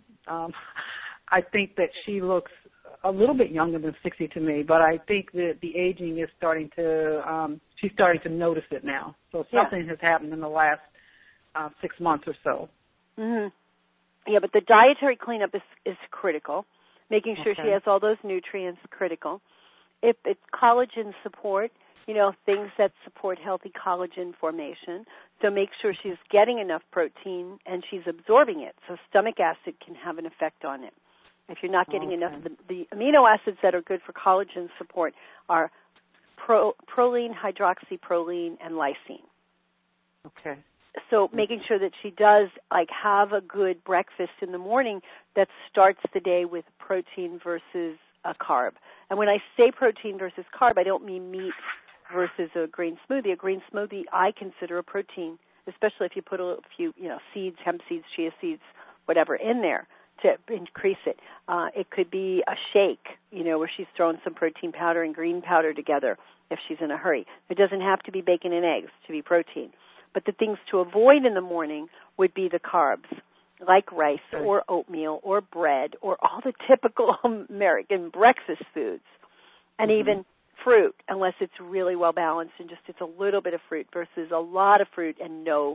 F: I think that she looks a little bit younger than 60 to me, but I think that the aging is starting to, she's starting to notice it now. So something has happened in the last 6 months or so.
A: Mm-hmm. Yeah, but the dietary cleanup is critical. Making sure she has all those nutrients, critical. If it's collagen support, things that support healthy collagen formation. So make sure she's getting enough protein and she's absorbing it. So stomach acid can have an effect on it. If you're not getting enough, the amino acids that are good for collagen support are proline, hydroxyproline, and lysine.
F: Okay.
A: So making sure that she does have a good breakfast in the morning that starts the day with protein versus a carb. And when I say protein versus carb, I don't mean meat versus a green smoothie. A green smoothie I consider a protein, especially if you put a few, seeds, hemp seeds, chia seeds, whatever in there to increase it. It could be a shake, where she's throwing some protein powder and green powder together if she's in a hurry. It doesn't have to be bacon and eggs to be protein. But the things to avoid in the morning would be the carbs, like rice or oatmeal or bread or all the typical American breakfast foods, and even fruit, unless it's really well balanced and just it's a little bit of fruit versus a lot of fruit and no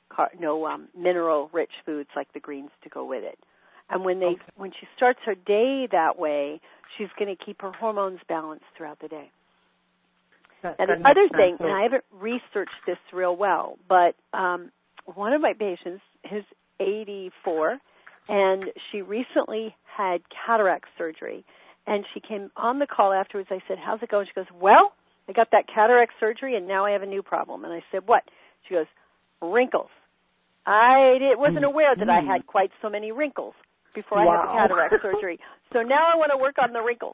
A: mineral-rich foods like the greens to go with it. And when she starts her day that way, she's going to keep her hormones balanced throughout the day. And the other thing, and I haven't researched this real well, but one of my patients is 84, and she recently had cataract surgery. And she came on the call afterwards. I said, how's it going? She goes, well, I got that cataract surgery, and now I have a new problem. And I said, what? She goes, wrinkles. I wasn't aware that I had quite so many wrinkles before I had the cataract surgery. So now I want to work on the wrinkles.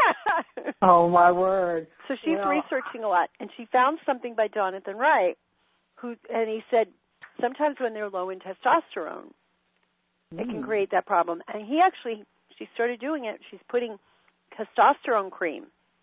F: Oh, my word.
A: So she's researching a lot, and she found something by Jonathan Wright, and he said sometimes when they're low in testosterone, it can create that problem. And she started doing it. She's putting testosterone cream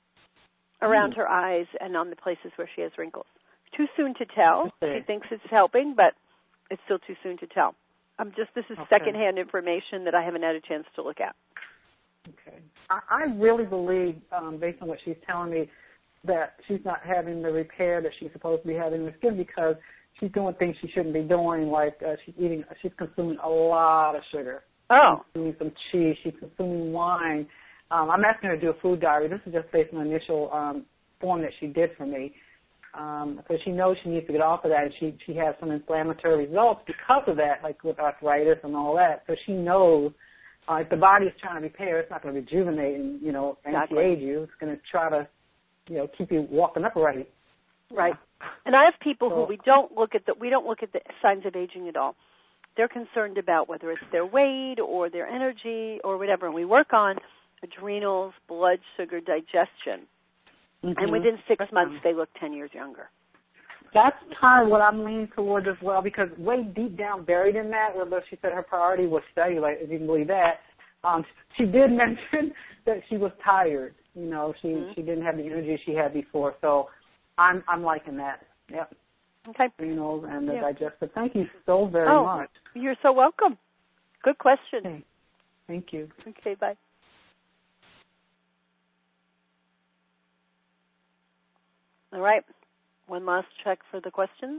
A: around her eyes and on the places where she has wrinkles. Too soon to tell. She thinks it's helping, but it's still too soon to tell. This is secondhand information that I haven't had a chance to look at.
F: Okay. I really believe, based on what she's telling me, that she's not having the repair that she's supposed to be having in the skin because she's doing things she shouldn't be doing, like she's consuming a lot of sugar.
A: Oh.
F: She's consuming some cheese. She's consuming wine. I'm asking her to do a food diary. This is just based on the initial form that she did for me. Because she knows she needs to get off of that, and she has some inflammatory results because of that, like with arthritis and all that. So she knows if the body is trying to repair, it's not going to rejuvenate and anti-age you. It's going to try to keep you walking upright.
A: Right. And I have people who we don't look at the signs of aging at all. They're concerned about whether it's their weight or their energy or whatever, and we work on adrenals, blood sugar, digestion. And within 6 months, they look 10 years younger.
F: That's kind of what I'm leaning toward as well, because way deep down buried in that, although she said her priority was cellulite, if you can believe that, she did mention that she was tired. She didn't have the energy she had before. So I'm liking that. Yep.
A: Okay.
F: Adrenals and the digestive. Thank you so very much.
A: You're so welcome. Good question.
F: Okay. Thank you.
A: Okay, bye. All right. One last check for the questions.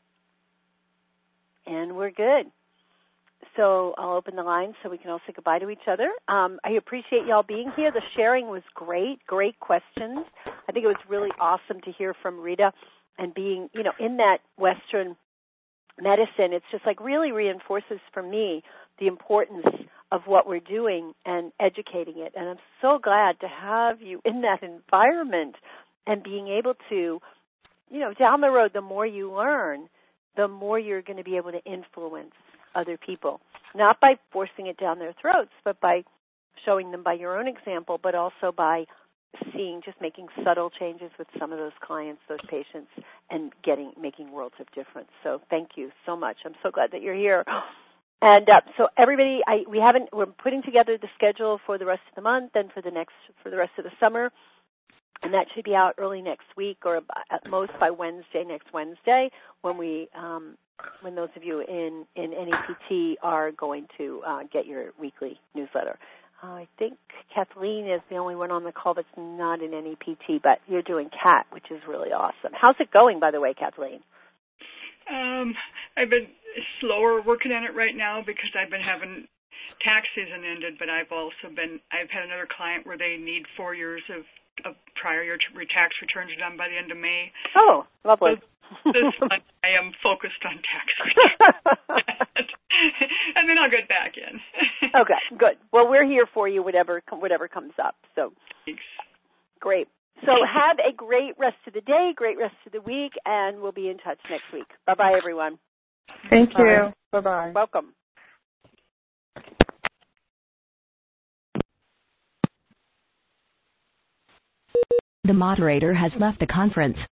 A: And we're good. So I'll open the line so we can all say goodbye to each other. I appreciate y'all being here. The sharing was great. Great questions. I think it was really awesome to hear from Rita and being, in that Western medicine. It's just like really reinforces for me the importance of what we're doing and educating it. And I'm so glad to have you in that environment and being able to, down the road, the more you learn, the more you're going to be able to influence other people, not by forcing it down their throats, but by showing them by your own example, but also by making subtle changes with some of those clients, those patients, and making worlds of difference. So thank you so much. I'm so glad that you're here. And so everybody, we're putting together the schedule for the rest of the month and for the rest of the summer. And that should be out early next week, or at most by next Wednesday, when those of you in NAPT are going to get your weekly newsletter. I think Kathleen is the only one on the call that's not in NAPT, but you're doing CAT, which is really awesome. How's it going, by the way, Kathleen?
G: I've been slower working on it right now because I've been having tax season ended, but I've had another client where they need 4 years of prior year tax returns done by the end of May.
A: Oh, lovely.
G: So this month I am focused on tax returns. And then I'll get back in.
A: Okay, good. Well, we're here for you, whatever comes up. So,
G: thanks.
A: Great. So have a great rest of the day, great rest of the week, and we'll be in touch next week. Bye-bye, everyone.
F: Thank you. Bye-bye.
A: Welcome.
H: The moderator has left the conference.